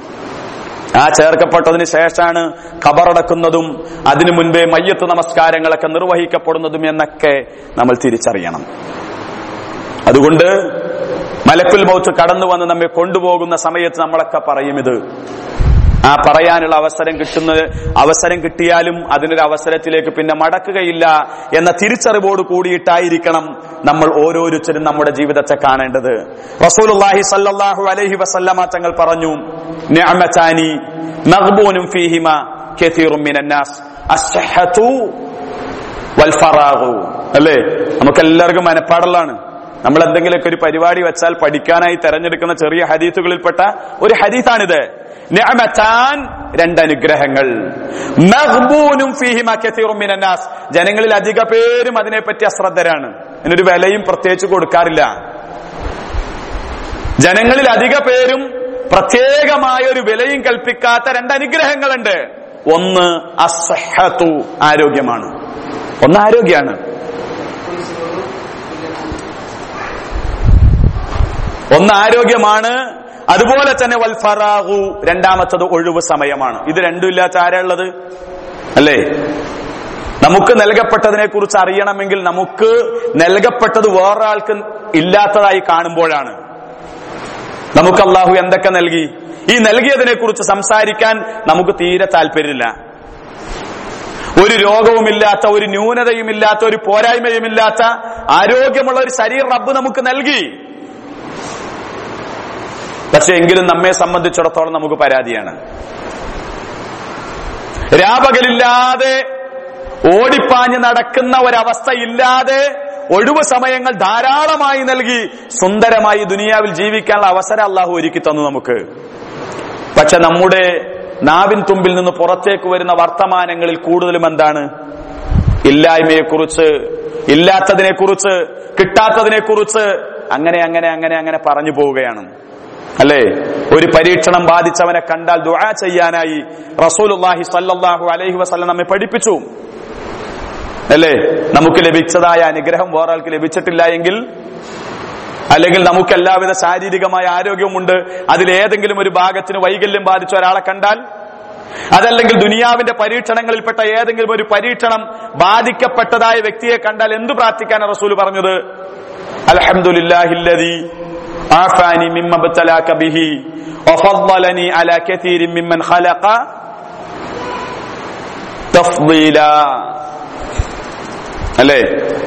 ആ ചേർക്കപ്പെട്ടതിന് ശേഷമാണ് ഖബറടക്കുന്നതും അതിനു മുൻപേ മയ്യത്ത് നമസ്കാരങ്ങളൊക്കെ നിർവഹിക്കപ്പെടുന്നതും എന്നൊക്കെ നമ്മൾ തിരിച്ചറിയണം. അതുകൊണ്ട് മലക്കുൽ മൗത്ത് കടന്നു വന്ന് നമ്മെ കൊണ്ടുപോകുന്ന സമയത്ത് നമ്മളൊക്കെ പറയും ഇത്. ആ പറയാനുള്ള അവസരം കിട്ടിയാലും അതിനൊരു അവസരത്തിലേക്ക് പിന്നെ മടക്കുകയില്ല എന്ന തിരിച്ചറിവോട് കൂടിയിട്ടായിരിക്കണം നമ്മൾ ഓരോരുത്തരും നമ്മുടെ ജീവിതത്തെ കാണേണ്ടത്. റസൂലുള്ളാഹി സ്വല്ലല്ലാഹു അലൈഹി വസല്ലമ തങ്ങൾ പറഞ്ഞു, നിഅമതാനി മഗ്ബൂനും ഫീഹിമാ കസീറുൻ മിനന്നാസ് അസ്സഹതു വൽ ഫറാഗു. അല്ലേ? നമുക്കെല്ലാവർക്കും മനപ്പാടുള്ളതാണ്. നമ്മൾ എന്തെങ്കിലുമൊക്കെ ഒരു പരിപാടി വെച്ചാൽ പഠിക്കാനായി തെരഞ്ഞെടുക്കുന്ന ചെറിയ ഹദീസുകളിൽപ്പെട്ട ഒരു ഹദീസാണിത്. നിഅമതാൻ, രണ്ടനുഗ്രഹങ്ങൾ. മഗ്ബൂനും ഫീഹിമാ കസീറുൻ മിനന്നാസ്, ജനങ്ങളിൽ അധിക പേരും അതിനെപ്പറ്റി അശ്രദ്ധരാണ്. ഇതിനൊരു വിലയും പ്രത്യേകിച്ച് കൊടുക്കാറില്ല. ജനങ്ങളിൽ അധിക പേരും പ്രത്യേകമായ ഒരു വിലയും കൽപ്പിക്കാത്ത രണ്ടനുഗ്രഹങ്ങളുണ്ട്. ഒന്ന് അസ്സഹതു, ആരോഗ്യമാണ്. ഒന്ന് ആരോഗ്യമാണ്. ഒന്ന് ആരോഗ്യമാണ്. അതുപോലെ തന്നെ വൽ ഫറാഗു, രണ്ടാമത്തത് ഒഴിവ് സമയമാണ്. ഇത് രണ്ടും ഇല്ലാത്ത ആരാ ഉള്ളത്? അല്ലേ? നമുക്ക് നൽകപ്പെട്ടതിനെ കുറിച്ച് അറിയണമെങ്കിൽ നമുക്ക് നൽകപ്പെട്ടത് വേറൊരാൾക്ക് ഇല്ലാത്തതായി കാണുമ്പോഴാണ്. നമുക്ക് അള്ളാഹു എന്തൊക്കെ നൽകി, ഈ നൽകിയതിനെ കുറിച്ച് സംസാരിക്കാൻ നമുക്ക് തീരെ താല്പര്യമില്ല. ഒരു രോഗവുമില്ലാത്ത, ഒരു ന്യൂനതയുമില്ലാത്ത, ഒരു പോരായ്മയുമില്ലാത്ത ആരോഗ്യമുള്ള ഒരു ശരീരം റബ്ബ് നമുക്ക് നൽകി. പക്ഷെ എങ്കിലും നമ്മെ സംബന്ധിച്ചിടത്തോളം നമുക്ക് പരാതിയാണ്. രാപകലില്ലാതെ ഓടിപ്പാഞ്ഞ് നടക്കുന്ന ഒരവസ്ഥ ഇല്ലാതെ ഒഴിവ് സമയങ്ങൾ ധാരാളമായി നൽകി സുന്ദരമായി ദുനിയാവിൽ ജീവിക്കാനുള്ള അവസരം അള്ളാഹു ഒരുക്കി തന്നു നമുക്ക്. പക്ഷെ നമ്മുടെ നാവിൻ തുമ്പിൽ നിന്ന് പുറത്തേക്ക് വരുന്ന വർത്തമാനങ്ങളിൽ കൂടുതലും എന്താണ്? ഇല്ലായ്മയെക്കുറിച്ച്, ഇല്ലാത്തതിനെ കുറിച്ച്, കിട്ടാത്തതിനെ കുറിച്ച് അങ്ങനെ അങ്ങനെ അങ്ങനെ അങ്ങനെ പറഞ്ഞു പോവുകയാണ്. അല്ലേ? ഒരു പരീക്ഷണം ബാധിച്ചവനെ കണ്ടാൽ ദുആ ചെയ്യാനായി റസൂലുള്ളാഹി സ്വല്ലല്ലാഹു അലൈഹി വസല്ലം നമ്മെ പഠിപ്പിച്ചു. അല്ലേ? നമുക്ക് ലഭിച്ചതായ അനുഗ്രഹം വേറൊരാൾക്ക് ലഭിച്ചിട്ടില്ല എങ്കിൽ, അല്ലെങ്കിൽ നമുക്ക് എല്ലാവിധ ശാരീരികമായ ആരോഗ്യവുമുണ്ട്, അതിലേതെങ്കിലും ഒരു ഭാഗത്തിന് വൈകല്യം ബാധിച്ച ഒരാളെ കണ്ടാൽ, അതല്ലെങ്കിൽ ദുനിയാവിന്റെ പരീക്ഷണങ്ങളിൽപ്പെട്ട ഏതെങ്കിലും ഒരു പരീക്ഷണം ബാധിക്കപ്പെട്ടതായ വ്യക്തിയെ കണ്ടാൽ എന്തു പ്രാർത്ഥിക്കാനാണ് റസൂൽ പറഞ്ഞത്? അൽഹംദുലില്ലാഹില്ലദീ ആഫാനി മിമ്മ ബതലാക ബിഹി വഫദ്ദലനി അലാ കസീരിൻ മിമ്മൻ ഖലഖ തഫ്ദീലാ. അല്ലേ?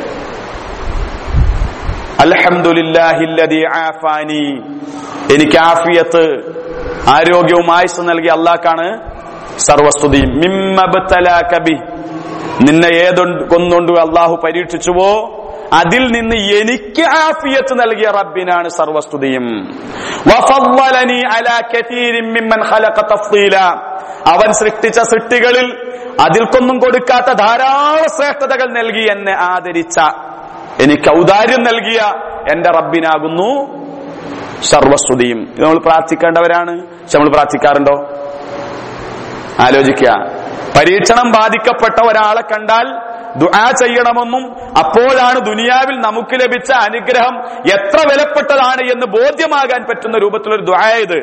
അൽഹംദുലില്ലാഹില്ലദീ ആഫാനി, എനിക്ക് ആഫിയത്ത്, ആരോഗ്യവും ആയുസ്സും നൽകിയ അല്ലാഹ്ക്കാണ് സർവസ്തുതിയും. മിമ്മ ബതലാക ബിഹി, നിന്നെ ഏതൊന്നുകൊണ്ട് അല്ലാഹു പരീക്ഷിച്ചുവോ അതിൽ നിന്ന് എനിക്ക് ആഫിയത്ത് നൽകിയ റബ്ബിനാണ് സർവസ്തുതിയും. വഫദ്ദലനി അലാ കസീരിൻ മിമ്മൻ ഖലഖ തഫ്ദീലാ, അവൻ സൃഷ്ടിച്ച സൃഷ്ടികളിൽ അതിൽക്കൊന്നും കൊടുക്കാത്ത ധാരാളം ശ്രേഷ്ഠതകൾ നൽകി എന്നെ ആദരിച്ച, എനിക്ക് ഔദാര്യം നൽകിയ എന്റെ റബ്ബിനാകുന്നു സർവസ്തുതിയും. ഇത് നമ്മൾ പ്രാർത്ഥിക്കേണ്ടവരാണ്. പക്ഷെ നമ്മൾ പ്രാർത്ഥിക്കാറുണ്ടോ? ആലോചിക്കുക. പരീക്ഷണം ബാധിക്കപ്പെട്ട ഒരാളെ കണ്ടാൽ ദുആ ചെയ്യണമെന്നും അപ്പോഴാണ് ദുനിയാവിൽ നമുക്ക് ലഭിച്ച അനുഗ്രഹം എത്ര വിലപ്പെട്ടതാണ് എന്ന് ബോധ്യമാകാൻ പറ്റുന്ന രൂപത്തിലൊരു ദുആ ഇത്.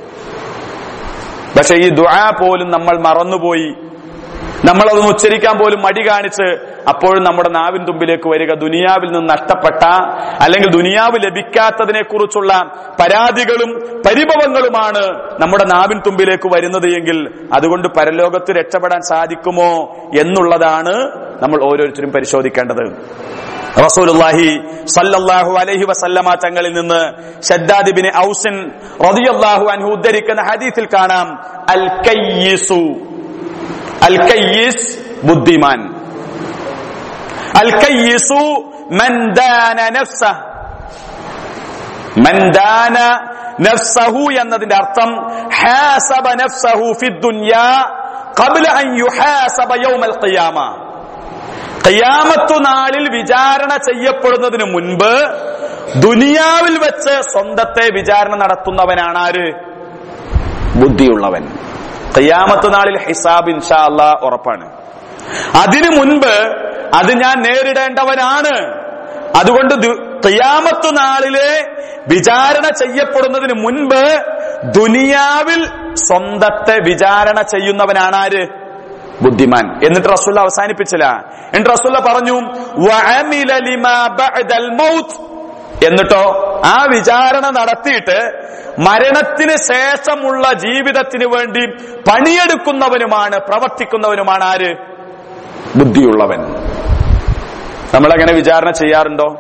പക്ഷെ ഈ ദുആ പോലും നമ്മൾ മറന്നുപോയി, നമ്മളതൊന്ന് ഉച്ചരിക്കാൻ പോലും മടി കാണിച്ച് അപ്പോഴും നമ്മുടെ നാവിൻ തുമ്പിലേക്ക് വരിക ദുനിയാവിൽ നിന്ന് നഷ്ടപ്പെട്ട അല്ലെങ്കിൽ ദുനിയാവ് ലഭിക്കാത്തതിനെ കുറിച്ചുള്ള പരാതികളും പരിഭവങ്ങളുമാണ് നമ്മുടെ നാവിൻ തുമ്പിലേക്ക് വരുന്നത് എങ്കിൽ അതുകൊണ്ട് പരലോകത്ത് രക്ഷപ്പെടാൻ സാധിക്കുമോ എന്നുള്ളതാണ് നമ്മൾ ഓരോരുത്തരും പരിശോധിക്കേണ്ടത്. റസൂലുള്ളാഹി സല്ലല്ലാഹു അലൈഹി വസല്ലമ തങ്ങളിൽ നിന്ന് ശദ്ദാദ് ഇബ്നു ഔസ് റളിയല്ലാഹു അൻഹു ഉദ്ധരിക്കുന്ന ഹദീസിൽ കാണാം, അൽ കയ്യിസു, അൽ കയ്യിസ് ബുദ്ധിമാൻ, അൽ കയ്യിസു മൻ ദാന നഫ്സഹു, മൻ ദാന നഫ്സഹു എന്നതിന്റെ അർത്ഥം ഹാസബ നഫ്സഹു ഫിദ് ദുനിയാ ഖബ്ല അൻ യുഹാസബ യൗമൽ ഖിയാമ. ഖിയാമത്തു നാളിൽ വിചാരണ ചെയ്യപ്പെടുന്നതിന് മുൻപ് ദുനിയാവിൽ വെച്ച് സ്വന്തത്തെ വിചാരണ നടത്തുന്നവനാണ് ആര്? ബുദ്ധിയുള്ളവൻ. ഖിയാമത്തു നാളിൽ ഹിസാബ് ഇൻഷാ അല്ലാഹ് ഉറപ്പാണ്. അതിനു മുൻപ് അത് ഞാൻ നേരിടേണ്ടവനാണ്. അതുകൊണ്ട് ഖിയാമത്തു നാളിലെ വിചാരണ ചെയ്യപ്പെടുന്നതിന് മുൻപ് ദുനിയാവിൽ സ്വന്തത്തെ വിചാരണ ചെയ്യുന്നവനാണ് ആര്? ബുദ്ധിമാൻ. എന്നിട്ട് റസൂൽ അവസാനിപ്പിച്ചില്ല. എന്നിട്ട് റസൂൽ പറഞ്ഞു വഅമില ലിമാ ബഅദൽ മൗത്ത്. എന്നിട്ടോ ആ വിചാരണ നടത്തിയിട്ട് മരണത്തിന് ശേഷമുള്ള ജീവിതത്തിന് വേണ്ടി പണിയെടുക്കുന്നവനുമാണ്, പ്രവർത്തിക്കുന്നവനുമാണ് ആര്? ബുദ്ധിയുള്ളവൻ. നമ്മളെങ്ങനെ വിചാരണ ചെയ്യാറുണ്ടോ?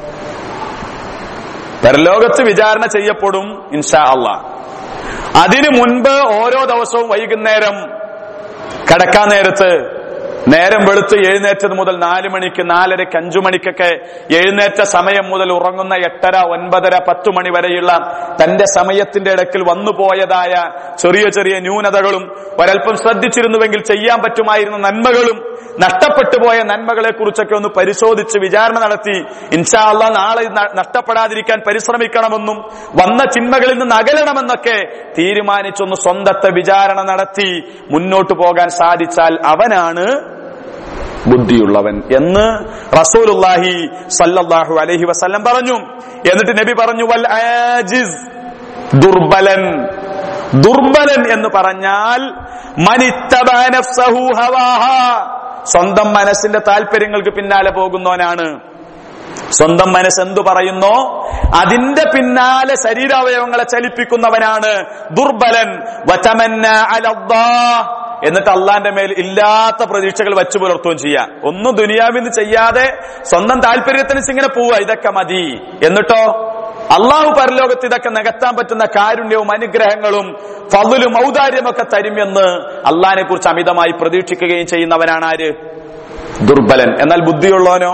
പരലോകത്ത് വിചാരണ ചെയ്യപ്പെടും ഇൻഷാ അല്ലാഹ്. അതിനു മുൻപ് ഓരോ ദിവസവും വൈകുന്നേരം കിടക്കാൻ നേരത്ത് നേരം വെളുത്ത് എഴുന്നേറ്റത് മുതൽ 4 മണിക്ക് 4:30 5 മണിക്കൊക്കെ എഴുന്നേറ്റ സമയം മുതൽ ഉറങ്ങുന്ന 8:30 9:30 10 മണി വരെയുള്ള തന്റെ സമയത്തിന്റെ ഇടയ്ക്കിൽ വന്നുപോയതായ ചെറിയ ചെറിയ ന്യൂനതകളും ഒരൽപ്പം ശ്രദ്ധിച്ചിരുന്നുവെങ്കിൽ ചെയ്യാൻ പറ്റുമായിരുന്ന നന്മകളും നഷ്ടപ്പെട്ടു പോയ നന്മകളെ കുറിച്ചൊക്കെ ഒന്ന് പരിശോധിച്ച് വിചാരണ നടത്തി ഇൻഷാ അല്ലാഹ് നാളെ നഷ്ടപ്പെടാതിരിക്കാൻ പരിശ്രമിക്കണമെന്നും വന്ന ചിന്മകളിൽ നിന്ന് അകലണമെന്നൊക്കെ തീരുമാനിച്ചൊന്ന് സ്വന്തത്തെ വിചാരണ നടത്തി മുന്നോട്ട് പോകാൻ സാധിച്ചാൽ അവനാണ് ബുദ്ധിയുള്ളവൻ എന്ന് റസൂലുള്ളാഹി സല്ലല്ലാഹു അലൈഹി വസല്ലം പറഞ്ഞു. എന്നിട്ട് നബി പറഞ്ഞു വൽ ആജിസ്, ദുർബലൻ. ദുർബലൻ എന്ന് പറഞ്ഞാൽ മനിത്തബഅ നഫ്സഹു ഹവാഹാ, സ്വന്തം മനസ്സിന്റെ താല്പര്യങ്ങൾക്ക് പിന്നാലെ പോകുന്നവനാണ്. സ്വന്തം മനസ്സ് എന്തു പറയുന്നോ അതിന്റെ പിന്നാലെ ശരീരാവയവങ്ങളെ ചലിപ്പിക്കുന്നവനാണ് ദുർബലൻ. വതമന്ന അലല്ലാഹ്, എന്നിട്ട് അള്ളാന്റെ മേൽ ഇല്ലാത്ത പ്രതീക്ഷകൾ വച്ചു പുലർത്തുകയും ചെയ്യാം. ഒന്നും ദുനിയാവിന്ന് ചെയ്യാതെ സ്വന്തം താല്പര്യത്തിന് ഇങ്ങനെ പോവുക, ഇതൊക്കെ മതി. എന്നിട്ടോ അള്ളാഹു പരലോകത്ത് ഇതൊക്കെ നികത്താൻ പറ്റുന്ന കാരുണ്യവും അനുഗ്രഹങ്ങളും ഫദ്ലും ഔദാര്യമൊക്കെ തരുമെന്ന് അള്ളാഹിനെ കുറിച്ച് അമിതമായി പ്രതീക്ഷിക്കുകയും ചെയ്യുന്നവനാണ് ആര്? ദുർബലൻ. എന്നാൽ ബുദ്ധിയുള്ളവനോ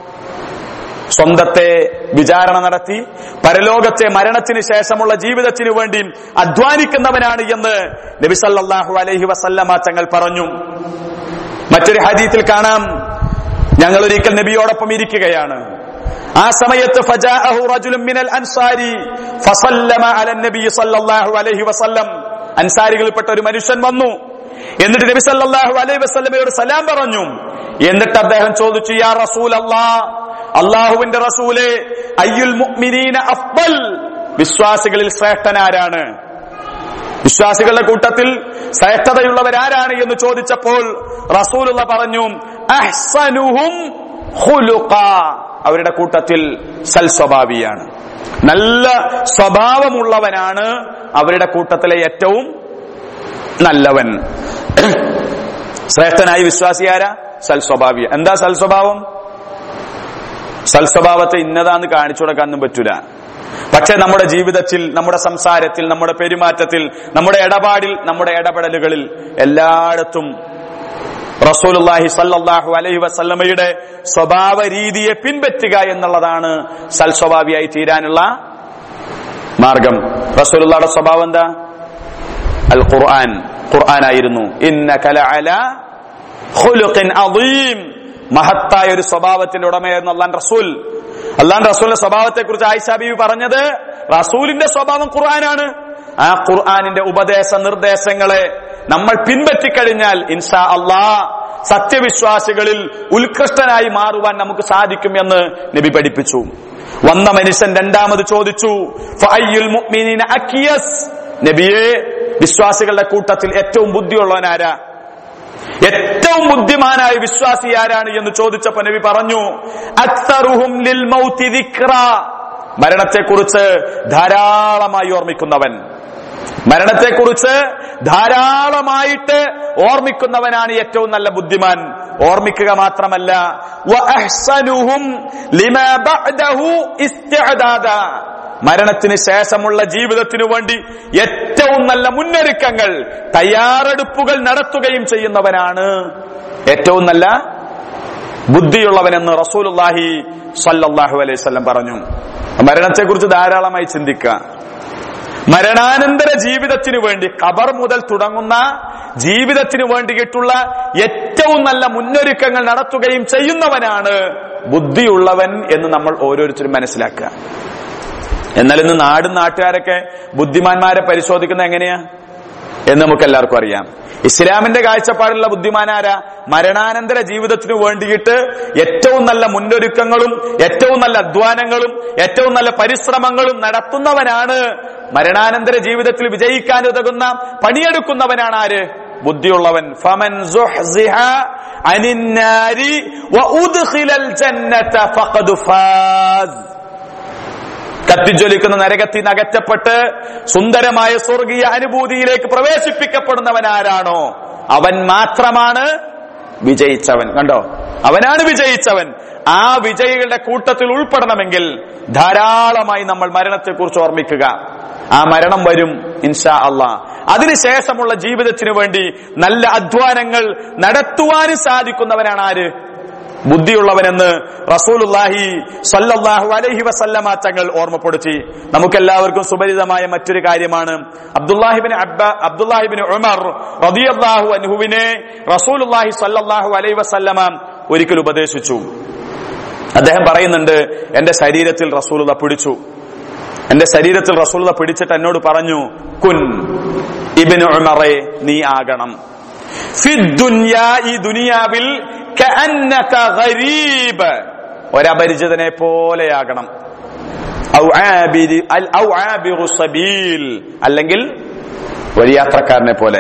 സ്വന്തത്തെ വിചാരണ നടത്തി പരലോകത്തെ മരണത്തിന് ശേഷമുള്ള ജീവിതത്തിനു വേണ്ടി അധ്വാനിക്കുന്നവനാണ് എന്ന് നബി സല്ലല്ലാഹു അലൈഹി വസല്ലമ തങ്ങൾ പറഞ്ഞു. മറ്റൊരു ഹദീസിൽ കാണാം, ഞങ്ങൾ ഒരിക്കൽ നബിയോടൊപ്പം ഇരിക്കുകയാണ്. ആ സമയത്ത് ഫജാഅഹു റജുലുൻ മിനൽ അൻസാരി ഫസല്ലമ അലൻ നബി സല്ലല്ലാഹു അലൈഹി വസല്ലം, അൻസാരികളിൽപ്പെട്ട ഒരു മനുഷ്യൻ വന്നു. എന്നിട്ട് നബി സല്ലല്ലാഹു അലൈഹി വസല്ലമയോട് സലാം പറഞ്ഞു. എന്നിട്ട് അദ്ദേഹം ചോദിച്ചു, യാ റസൂലല്ലാഹ്, അല്ലാഹുവിന്റെ റസൂലേ, അയ്യുൽ മുഅ്മിനീന അഫ്ദൽ, വിശ്വാസികളിൽ ശ്രേഷ്ഠനാരാണ്? വിശ്വാസികളുടെ കൂട്ടത്തിൽ ശ്രേഷ്ഠതയുള്ളവരാരാണ് എന്ന് ചോദിച്ചപ്പോൾ റസൂലുള്ള പറഞ്ഞു, അഹ്സനുഹും ഖുലുഖാ, അവരുടെ കൂട്ടത്തിൽ സൽസ്വഭാവിയാണ്, നല്ല സ്വഭാവമുള്ളവനാണ് അവരുടെ കൂട്ടത്തിലെ ഏറ്റവും നല്ലവൻ. ശ്രേഷ്ഠനായ വിശ്വാസിയാരാ? സൽസ്വഭാവി. എന്താ സൽസ്വഭാവം? സൽസ്വഭാവത്തെ ഇന്നതാന്ന് കാണിച്ചു കൊടുക്കാനൊന്നും പറ്റൂല. പക്ഷെ നമ്മുടെ ജീവിതത്തിൽ, നമ്മുടെ സംസാരത്തിൽ, നമ്മുടെ പെരുമാറ്റത്തിൽ, നമ്മുടെ ഇടപാടിൽ, നമ്മുടെ ഇടപെടലുകളിൽ എല്ലായിടത്തും റസൂലുള്ളാഹി സല്ലല്ലാഹു അലൈഹി വസല്ലമയുടെ സ്വഭാവ രീതിയെ പിൻപറ്റുക എന്നുള്ളതാണ് സൽസ്വഭാവിയായി തീരാനുള്ള മാർഗം. റസൂലുള്ളാഹിയുടെ സ്വഭാവം എന്താ? അൽ ഖുർആൻ, ഖുർആനായിരുന്നു. ഇന്നക ലഅലാ ഖുലുഖിൻ അദീം, മഹത്തായ ഒരു സ്വഭാവത്തിന്റെ ഉടമയായിരുന്നു അല്ലാഹുവിന്റെ റസൂൽ. അല്ലാഹുവിന്റെ റസൂലിന്റെ സ്വഭാവത്തെ കുറിച്ച് ആയിഷ ബീവി പറഞ്ഞത്, റസൂലിന്റെ സ്വഭാവം ഖുർആനാണ്. ആ ഖുർആനിന്റെ ഉപദേശ നിർദ്ദേശങ്ങളെ നമ്മൾ പിൻപറ്റിക്കഴിഞ്ഞാൽ ഇൻഷാ അല്ലാഹ് സത്യവിശ്വാസികളിൽ ഉത്കൃഷ്ടനായി മാറുവാൻ നമുക്ക് സാധിക്കും എന്ന് നബി പഠിപ്പിച്ചു. വന്ന മനുഷ്യൻ രണ്ടാമത് ചോദിച്ചു, ഫഅയ്യുൽ മുഅ്മിനീന അക്കിയസ്, നബിയെ വിശ്വാസികളുടെ കൂട്ടത്തിൽ ഏറ്റവും ബുദ്ധിയുള്ളവനാരാ, ഏറ്റവും ബുദ്ധിമാനായ വിശ്വാസി ആരാണ് എന്ന് ചോദിച്ചപ്പോ നബി പറഞ്ഞു, അക്സറുഹും ലിൽ മൗതി ദിക്റാ, മരണത്തെക്കുറിച്ച് ധാരാളമായി ഓർമ്മിക്കുന്നവൻ. മരണത്തെക്കുറിച്ച് ധാരാളമായിട്ട് ഓർമ്മിക്കുന്നവനാണ് ഏറ്റവും നല്ല ബുദ്ധിമാൻ. ഓർമ്മിക്കുക മാത്രമല്ല, വഅഹ്സനുഹും ലിമാ ബഅദഹു ഇസ്തിഅദാദാ, മരണത്തിന് ശേഷമുള്ള ജീവിതത്തിനു വേണ്ടി ഏറ്റവും നല്ല മുന്നൊരുക്കങ്ങൾ, തയ്യാറെടുപ്പുകൾ നടത്തുകയും ചെയ്യുന്നവനാണ് ഏറ്റവും നല്ല ബുദ്ധിയുള്ളവനെന്ന് റസൂലുള്ളാഹി സ്വല്ലല്ലാഹു അലൈഹി വസല്ലം പറഞ്ഞു. മരണത്തെക്കുറിച്ച് ധാരാളമായി ചിന്തിക്കുക. മരണാനന്തര ജീവിതത്തിനു വേണ്ടി, ഖബർ മുതൽ തുടങ്ങുന്ന ജീവിതത്തിനു വേണ്ടിയിട്ടുള്ള ഏറ്റവും നല്ല മുന്നൊരുക്കങ്ങൾ നടത്തുകയും ചെയ്യുന്നവനാണ് ബുദ്ധിയുള്ളവൻ എന്ന് നമ്മൾ ഓരോരുത്തരും മനസ്സിലാക്കുക. എന്നാൽ ഇന്ന് നാടും നാട്ടുകാരൊക്കെ ബുദ്ധിമാന്മാരെ പരിശോധിക്കുന്നത് എങ്ങനെയാ എന്ന് നമുക്ക് എല്ലാവർക്കും അറിയാം. ഇസ്ലാമിന്റെ കാഴ്ചപ്പാടുള്ള ബുദ്ധിമാനാരാ? മരണാനന്തര ജീവിതത്തിനു വേണ്ടിയിട്ട് ഏറ്റവും നല്ല മുന്നൊരുക്കങ്ങളും ഏറ്റവും നല്ല അധ്വാനങ്ങളും ഏറ്റവും നല്ല പരിശ്രമങ്ങളും നടത്തുന്നവനാണ്, മരണാനന്തര ജീവിതത്തിൽ വിജയിക്കാൻ ഉതകുന്ന പണിയെടുക്കുന്നവനാണ് ആര്? ബുദ്ധിയുള്ളവൻ. ഫമൻ സുഹ്സിഹ അനിന്നാരി വഉദ്ഖിലൽ ജന്നത ഫഖദ് ഫാസ്, കത്തിജ്വലിക്കുന്ന നരകത്തിൽ നിന്ന് അകറ്റപ്പെട്ട് സുന്ദരമായ സ്വർഗീയ അനുഭൂതിയിലേക്ക് പ്രവേശിപ്പിക്കപ്പെടുന്നവൻ ആരാണോ അവൻ മാത്രമാണ് വിജയിച്ചവൻ. കണ്ടോ, അവനാണ് വിജയിച്ചവൻ. ആ വിജയികളുടെ കൂട്ടത്തിൽ ഉൾപ്പെടണമെങ്കിൽ ധാരാളമായി നമ്മൾ മരണത്തെക്കുറിച്ച് ഓർമ്മിക്കുക. ആ മരണം വരും ഇൻഷാ അല്ലാഹ്. അതിനുശേഷമുള്ള ജീവിതത്തിനു വേണ്ടി നല്ല അധ്വാനങ്ങൾ നടത്തുവാനും സാധിക്കുന്നവനാണ് ആര്? ബുദ്ധിയുള്ളവനെന്ന് റസൂലുള്ളാഹി സ്വല്ലല്ലാഹു അലൈഹി വസല്ലമ തങ്ങൾ ഓർമ്മപ്പെടുത്തി. നമുക്കെല്ലാവർക്കും സുപരിചിതമായ മറ്റൊരു കാര്യമാണ്, അബ്ദുല്ലാഹിബ്നു ഉമർ റളിയല്ലാഹു അൻഹുവിനെ റസൂലുള്ളാഹി സ്വല്ലല്ലാഹു അലൈഹി വസല്ലമ ഒരിക്കൽ ഉപദേശിച്ചു. അദ്ദേഹം പറയുന്നുണ്ട്, എന്റെ ശരീരത്തിൽ റസൂലുള്ളാഹി പിടിച്ചു. എന്റെ ശരീരത്തിൽ റസൂലുള്ളാഹി പിടിച്ചിട്ട് എന്നോട് പറഞ്ഞു, കുൻ ഇബ്നു ഉമറേ, നീ ആകണം ഫിദ്ദുനിയാ, ഈ ദുനിയാവിൽ കഅന്നക ഗരീബ്, ഒരപരിചിതനെ പോലെയാകണം. ഔ ആബിറു സബീൽ, അല്ലെങ്കിൽ ഒരു യാത്രക്കാരനെ പോലെ.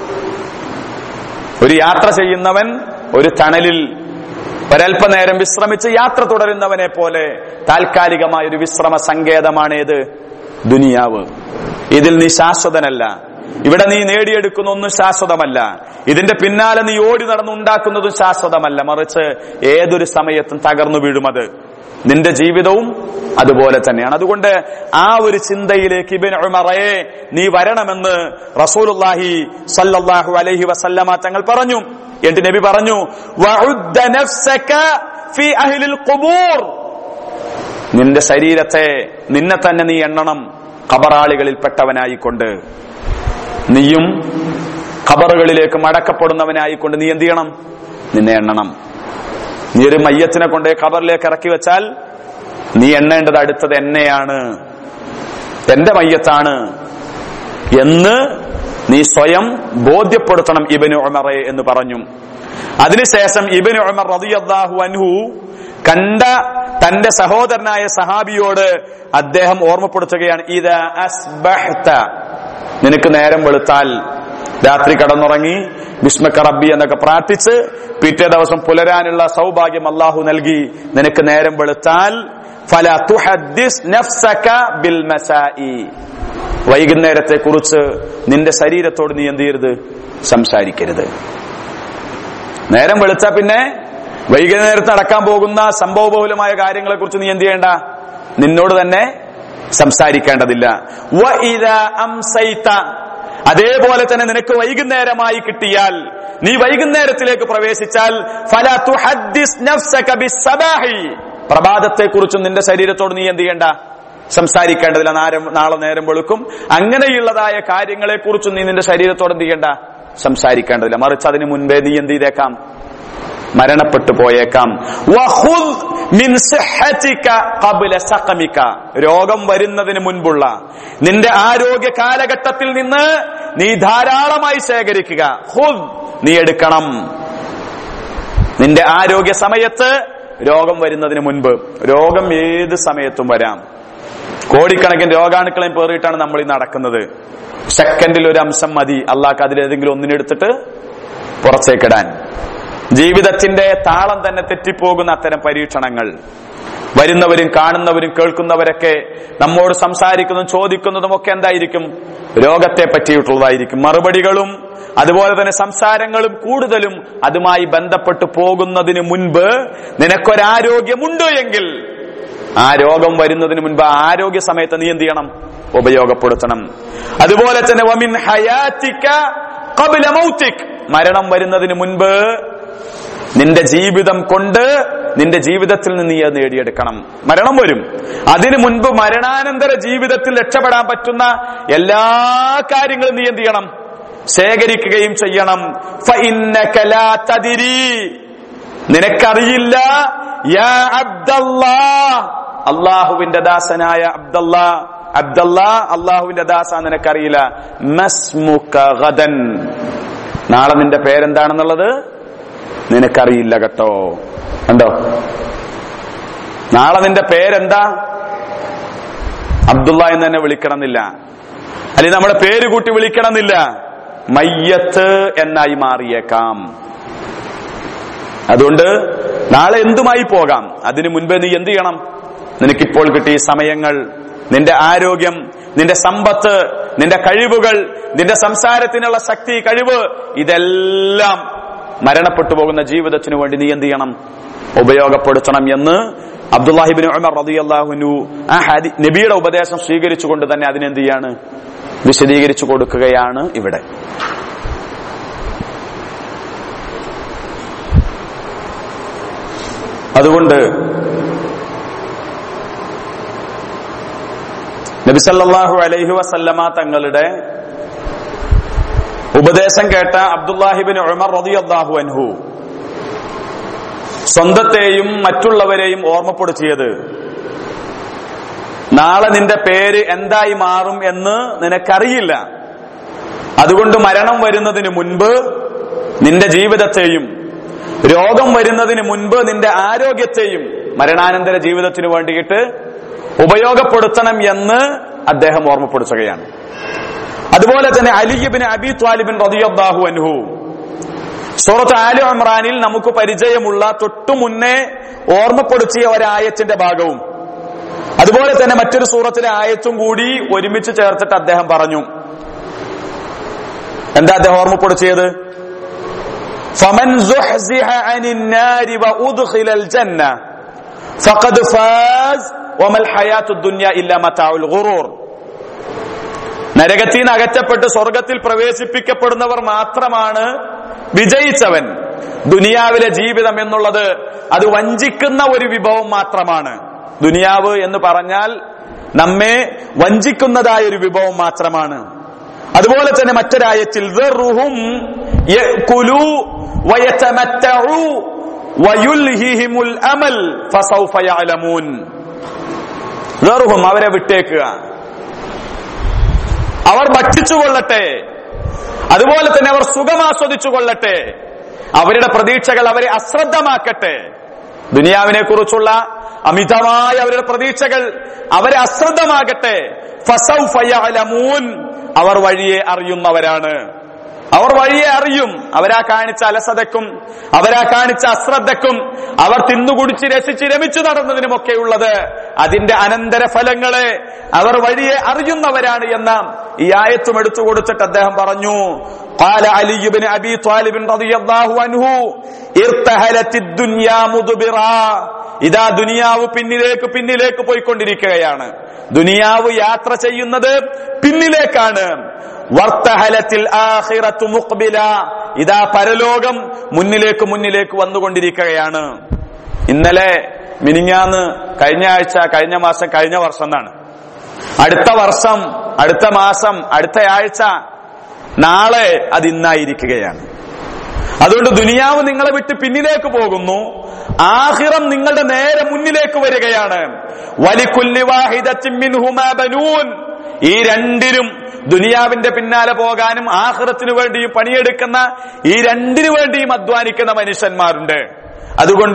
ഒരു യാത്ര ചെയ്യുന്നവൻ ഒരു തണലിൽ ഒരൽപ്പനേരം വിശ്രമിച്ച് യാത്ര തുടരുന്നവനെ പോലെ താൽക്കാലികമായ ഒരു വിശ്രമ സങ്കേതമാണ് ഏത്? ദുനിയാവ്. ഇതിൽ നീ ശാശ്വതനല്ല. ഇവിടെ നീ നേടിയെടുക്കുന്ന ഒന്നും ശാശ്വതമല്ല. ഇതിന്റെ പിന്നാലെ നീ ഓടി നടന്നുണ്ടാക്കുന്നതും ശാശ്വതമല്ല. മറിച്ച് ഏതൊരു സമയത്തും തകർന്നു വീഴുമത്. നിന്റെ ജീവിതവും അതുപോലെ തന്നെയാണ്. അതുകൊണ്ട് ആ ഒരു ചിന്തയിലേക്ക് ഇബ്നു ഉമറേ നീ വരണമെന്ന് റസൂലുള്ളാഹി സ്വല്ലല്ലാഹു അലൈഹി വസല്ലമ തങ്ങൾ പറഞ്ഞു. എന്നിട്ട് നബി പറഞ്ഞു, വഉദ്ദ നഫ്സക ഫീ അഹ്ലിൽ ഖുബൂർ, നിന്റെ ശരീരത്തെ, നിന്നെ തന്നെ നീ എണ്ണണം ഖബറാളികളിൽ പെട്ടവനായിക്കൊണ്ട്. നീയും ഖബറുകളിലേക്ക് മടക്കപ്പെടുന്നവനായിക്കൊണ്ട് നീ എന്ത് ചെയ്യണം? നിന്നെ എണ്ണണം. നീ ഒരു മയ്യത്തിനെ കൊണ്ട് ഖബറിലേക്ക് ഇറക്കി വെച്ചാൽ നീ എണ്ണേണ്ടത് അടുത്തത് എന്നെയാണ്, എന്റെ മയ്യത്താണ് എന്ന് നീ സ്വയം ബോധ്യപ്പെടുത്തണം ഇബ്നു ഉമറേ എന്ന് പറഞ്ഞു. അതിനുശേഷം ഇബ്നു ഉമർ റളിയല്ലാഹു അൻഹു കണ്ട തന്റെ സഹോദരനായ സഹാബിയോട് അദ്ദേഹം ഓർമ്മപ്പെടുത്തുകയാണ്, ഇദാ അസ്ബഹ്ത, നിനക്ക് നേരം വെളുത്താൽ, രാത്രി കടന്നുറങ്ങി ബിസ്മിക റബ്ബി എന്നൊക്കെ പ്രാർത്ഥിച്ച് പിറ്റേ ദിവസം പുലരാനുള്ള സൗഭാഗ്യം അല്ലാഹു നൽകി നിനക്ക് നേരം വെളുത്താൽ, ഫലാ തുഹദ്ദിസ് നഫ്സക ബിൽ മസാഇ, വൈകുന്നേരത്തെ കുറിച്ച് നിന്റെ ശരീരത്തോട് നീ എന്ത് ചെയ്യരുത്? സംസാരിക്കരുത്. നേരം വെളുത്താ പിന്നെ വൈകുന്നേരത്ത് നടക്കാൻ പോകുന്ന സംഭവബഹുലമായ കാര്യങ്ങളെ കുറിച്ച് നീ എന്ത് ചെയ്യേണ്ട? നിന്നോട് തന്നെ സംസാരിക്കേണ്ടതില്ല. വഇദാ അംസൈത, അതേപോലെ തന്നെ നിനക്ക് വൈകുന്നേരമായി കിട്ടിയാൽ, നീ വൈകുന്നേരത്തിലേക്ക് പ്രവേശിച്ചാൽ, ഫലാ തുഹദ്ദിസ് നഫ്സക ബിസ്സബാഹി, പ്രഭാതത്തെ കുറിച്ചും നിന്റെ ശരീരത്തോട് നീ എന്ത് ചെയ്യേണ്ട? സംസാരിക്കേണ്ടതില്ല. നാളെ നേരം വെളുക്കും, അങ്ങനെയുള്ളതായ കാര്യങ്ങളെ കുറിച്ചും നീ നിന്റെ ശരീരത്തോട് എന്ത് ചെയ്യേണ്ട? സംസാരിക്കേണ്ടതില്ല. മറിച്ച് അതിനു മുൻപേ നീ എന്ത് ചെയ്തേക്കാം? മരണപ്പെട്ടു പോയേക്കാം. വഖുദ് മിൻ സിഹ്ഹതിക ഖബ്ല സഖമിക, രോഗം വരുന്നതിന് മുൻപുള്ള നിന്റെ ആരോഗ്യ കാലഘട്ടത്തിൽ നിന്ന് നീ ധാരാളമായി ശേഖരിക്കുക. ഖുദ്, നീ എടുക്കണം. നിന്റെ ആരോഗ്യ സമയത്ത് രോഗം വരുന്നതിന് മുൻപ്. രോഗം ഏത് സമയത്തും വരാം. കോടിക്കണക്കിന് രോഗാണുക്കളെയും പേറിയിട്ടാണ് നമ്മൾ ഈ നടക്കുന്നത്. സെക്കൻഡിൽ ഒരു അംശം മതി അള്ളാഹ് അതിലേതെങ്കിലും ഒന്നിനെടുത്തിട്ട് പുറത്തേക്കിടാൻ. ജീവിതത്തിന്റെ താളം തന്നെ തെറ്റിപ്പോകുന്ന അത്തരം പരീക്ഷണങ്ങൾ. വരുന്നവരും കാണുന്നവരും കേൾക്കുന്നവരൊക്കെ നമ്മോട് സംസാരിക്കുന്നതും ചോദിക്കുന്നതും ഒക്കെ എന്തായിരിക്കും? രോഗത്തെ പറ്റിയിട്ടുള്ളതായിരിക്കും. മറുപടികളും അതുപോലെ തന്നെ സംസാരങ്ങളും കൂടുതലും അതുമായി ബന്ധപ്പെട്ട് പോകുന്നതിന് മുൻപ് നിനക്കൊരാരോഗ്യമുണ്ട് എങ്കിൽ ആ രോഗം വരുന്നതിന് മുൻപ് ആരോഗ്യ സമയത്ത് നീ എന്ത് ചെയ്യണം? ഉപയോഗപ്പെടുത്തണം. അതുപോലെ തന്നെ വമിൻ ഹയാതിക ഖബ്ല മൗതിക്, മരണം വരുന്നതിന് മുൻപ് നിന്റെ ജീവിതം കൊണ്ട് നിന്റെ ജീവിതത്തിൽ നിന്ന് നീ അത് നേടിയെടുക്കണം. മരണം വരും, അതിനു മുൻപ് മരണാനന്തര ജീവിതത്തിൽ രക്ഷപ്പെടാൻ പറ്റുന്ന എല്ലാ കാര്യങ്ങളും നീ എന്ത് ചെയ്യണം? ശേഖരിക്കുകയും ചെയ്യണം. ഫഇന്നക ലാ തദ്രി, നിനക്കറിയില്ല. യാ അബ്ദല്ലാഹ്, അല്ലാഹുവിന്റെ ദാസനായ അബ്ദല്ലാഹ്, അല്ലാഹുവിന്റെ ദാസ, നിനക്കറിയില്ല. മസ്മുക ഗദൻ, നാളെ നിന്റെ പേരെന്താണെന്നുള്ളത് നിനക്കറിയില്ല കേട്ടോ. കണ്ടോ, നാളെ നിന്റെ പേരെന്താ? അബ്ദുള്ള എന്ന് തന്നെ വിളിക്കണമെന്നില്ല, അല്ലെങ്കിൽ നമ്മുടെ പേര് കൂട്ടി വിളിക്കണമെന്നില്ല. മയ്യത്ത് എന്നായി മാറിയേക്കാം. അതുകൊണ്ട് നാളെ എന്തുമായി പോകാം. അതിനു മുൻപേ നീ എന്ത് ചെയ്യണം? നിനക്കിപ്പോൾ കിട്ടിയ സമയങ്ങൾ, നിന്റെ ആരോഗ്യം, നിന്റെ സമ്പത്ത്, നിന്റെ കഴിവുകൾ, നിന്റെ സംസാരത്തിനുള്ള ശക്തി, കഴിവ്, ഇതെല്ലാം മരണപ്പെട്ടു പോകുന്ന ജീവിതത്തിനു വേണ്ടി നീ എന്ത് ചെയ്യണം? ഉപയോഗപ്പെടുത്തണം എന്ന് അബ്ദുല്ലാഹി ഇബ്നു ഉമർ റളിയല്ലാഹു അൻഹു ആ നബിയുടെ ഉപദേശം സ്വീകരിച്ചുകൊണ്ട് തന്നെ അതിനെന്ത് ചെയ്യാണ്? വിശദീകരിച്ചു കൊടുക്കുകയാണ് ഇവിടെ. അതുകൊണ്ട് നബി സല്ലല്ലാഹു അലൈഹി വസല്ലമ തങ്ങളുടെ ഉപദേശം കേട്ട അബ്ദുല്ലാഹി ഇബ്നു ഉമർ റളിയല്ലാഹു അൻഹു സ്വന്തത്തെയും മറ്റുള്ളവരെയും ഓർമ്മപ്പെടുത്തിയത്, നാളെ നിന്റെ പേര് എന്തായി മാറും എന്ന് നിനക്കറിയില്ല. അതുകൊണ്ട് മരണം വരുന്നതിന് മുൻപ് നിന്റെ ജീവിതത്തെയും രോഗം വരുന്നതിന് മുൻപ് നിന്റെ ആരോഗ്യത്തെയും മരണാനന്തര ജീവിതത്തിനു വേണ്ടിയിട്ട് ഉപയോഗപ്പെടുത്തണം എന്ന് അദ്ദേഹം ഓർമ്മപ്പെടുത്തുകയാണ്. അതുപോലെ തന്നെ അലി ഇബ്നു അബീ ത്വാലിബ് റളിയല്ലാഹു അൻഹു സൂറത്ത് ആലി ഇംറാനിൽ നമുക്ക് പരിചയമുള്ള തൊട്ടു മുന്നേ ഓർമ്മപ്പെടുത്തിയ ഒരായത്തിന്റെ ഭാഗവും അതുപോലെ തന്നെ മറ്റൊരു സൂറത്തിലെ ആയത്തും കൂടി ഒരുമിച്ച് ചേർത്തിട്ട് അദ്ദേഹം പറഞ്ഞു. എന്താ അദ്ദേഹം ഓർമ്മപ്പെടുത്തിയത്? ഫമൻ സുഹ്സിഹ അനിൻ നാരി വഉദ്ഖിലൽ ജന്ന ഫഖദ് ഫാസ് വമൽ ഹയാത്തുദ് ദുനിയ ഇല്ലാ മതാഉൽ ഗുറൂർ. നരകത്തിൽ നിന്ന് അകറ്റപ്പെട്ട് സ്വർഗത്തിൽ പ്രവേശിപ്പിക്കപ്പെടുന്നവർ മാത്രമാണ് വിജയിച്ചവൻ. ദുനിയാവിലെ ജീവിതം എന്നുള്ളത് അത് വഞ്ചിക്കുന്ന ഒരു വിഭവം മാത്രമാണ്. ദുനിയാവ് എന്ന് പറഞ്ഞാൽ നമ്മെ വഞ്ചിക്കുന്നതായ ഒരു വിഭവം മാത്രമാണ്. അതുപോലെ തന്നെ മറ്റൊരായത്തിൽ ദർഹും യഅകുലു വയതമത്തഉ വയുൽഹിഹിമുൽ അമൽ ഫസൗഫ യഅലമൂൻ. ദർഹും, അവരെ വിട്ടേക്കുക, അവർ ഭക്ഷിച്ചുകൊള്ളട്ടെ, അതുപോലെ തന്നെ അവർ സുഖമാസ്വദിച്ചു കൊള്ളട്ടെ, അവരുടെ പ്രതീക്ഷകൾ അവരെ അശ്രദ്ധമാക്കട്ടെ. ദുനിയാവിനെ കുറിച്ചുള്ള അമിതമായ അവരുടെ പ്രതീക്ഷകൾ അവരെ അശ്രദ്ധമാകട്ടെ. ഫസൗഫ യഅലമൂൻ, അവർ വഴിയെ അറിയുന്നവരാണ്. അവർ വഴിയെ അറിയും. അവരാ കാണിച്ച അലസതക്കും അവരാ കാണിച്ച അശ്രദ്ധക്കും അവർ തിന്നുകുടിച്ച് രസിച്ച് രമിച്ചു നടന്നതിനുമൊക്കെ ഉള്ളത് അതിന്റെ അനന്തര ഫലങ്ങളെ അവർ വഴിയെ അറിയുന്നവരാണ് എന്ന ഈ ആയത്തും എടുത്തു കൊടുത്തിട്ട് അദ്ദേഹം പറഞ്ഞു, ഖാല അലി ഇബ്നു അബീ ത്വാലിബ് റളിയല്ലാഹു അൻഹു ഇർതഹലത്തിദ് ദുനിയാ മുദ്ബിറാ. ഇതാ ദുനിയാവ് പിന്നിലേക്ക് പോയിക്കൊണ്ടിരിക്കുകയാണ്. ദുനിയാവ് യാത്ര ചെയ്യുന്നത് പിന്നിലേക്കാണ്. വർത്തഹലത്തിൽ ആഖിറത്തു മുഖ്ബില. ഇതാ പരലോകം മുന്നിലേക്ക് വന്നുകൊണ്ടിരിക്കുകയാണ്. ഇന്നലെ, മിനിഞ്ഞാന്ന്, കഴിഞ്ഞ ആഴ്ച, കഴിഞ്ഞ മാസം, കഴിഞ്ഞ വർഷം എന്നാണ്. അടുത്ത വർഷം, അടുത്ത മാസം, അടുത്ത ആഴ്ച, നാളെ അത് ഇന്നായിരിക്കുകയാണ്. അതുകൊണ്ട് ദുനിയാവ് നിങ്ങളെ വിട്ട് പിന്നിലേക്ക് പോകുന്നു, ആഖിറം നിങ്ങളുടെ നേരെ മുന്നിലേക്ക് വരികയാണ്. വലികുല്ലി വാഹിദത്തിൻ മിൻഹുമാ ബനൂൻ. ഈ രണ്ടിനും, ദുനിയാവിന്റെ പിന്നാലെ പോകാനും ആഖിറത്തിനു വേണ്ടിയും പണിയെടുക്കുന്ന ഈ രണ്ടിനു വേണ്ടിയും അധ്വാനിക്കുന്ന മനുഷ്യന്മാരുണ്ട്. അതുകൊണ്ട്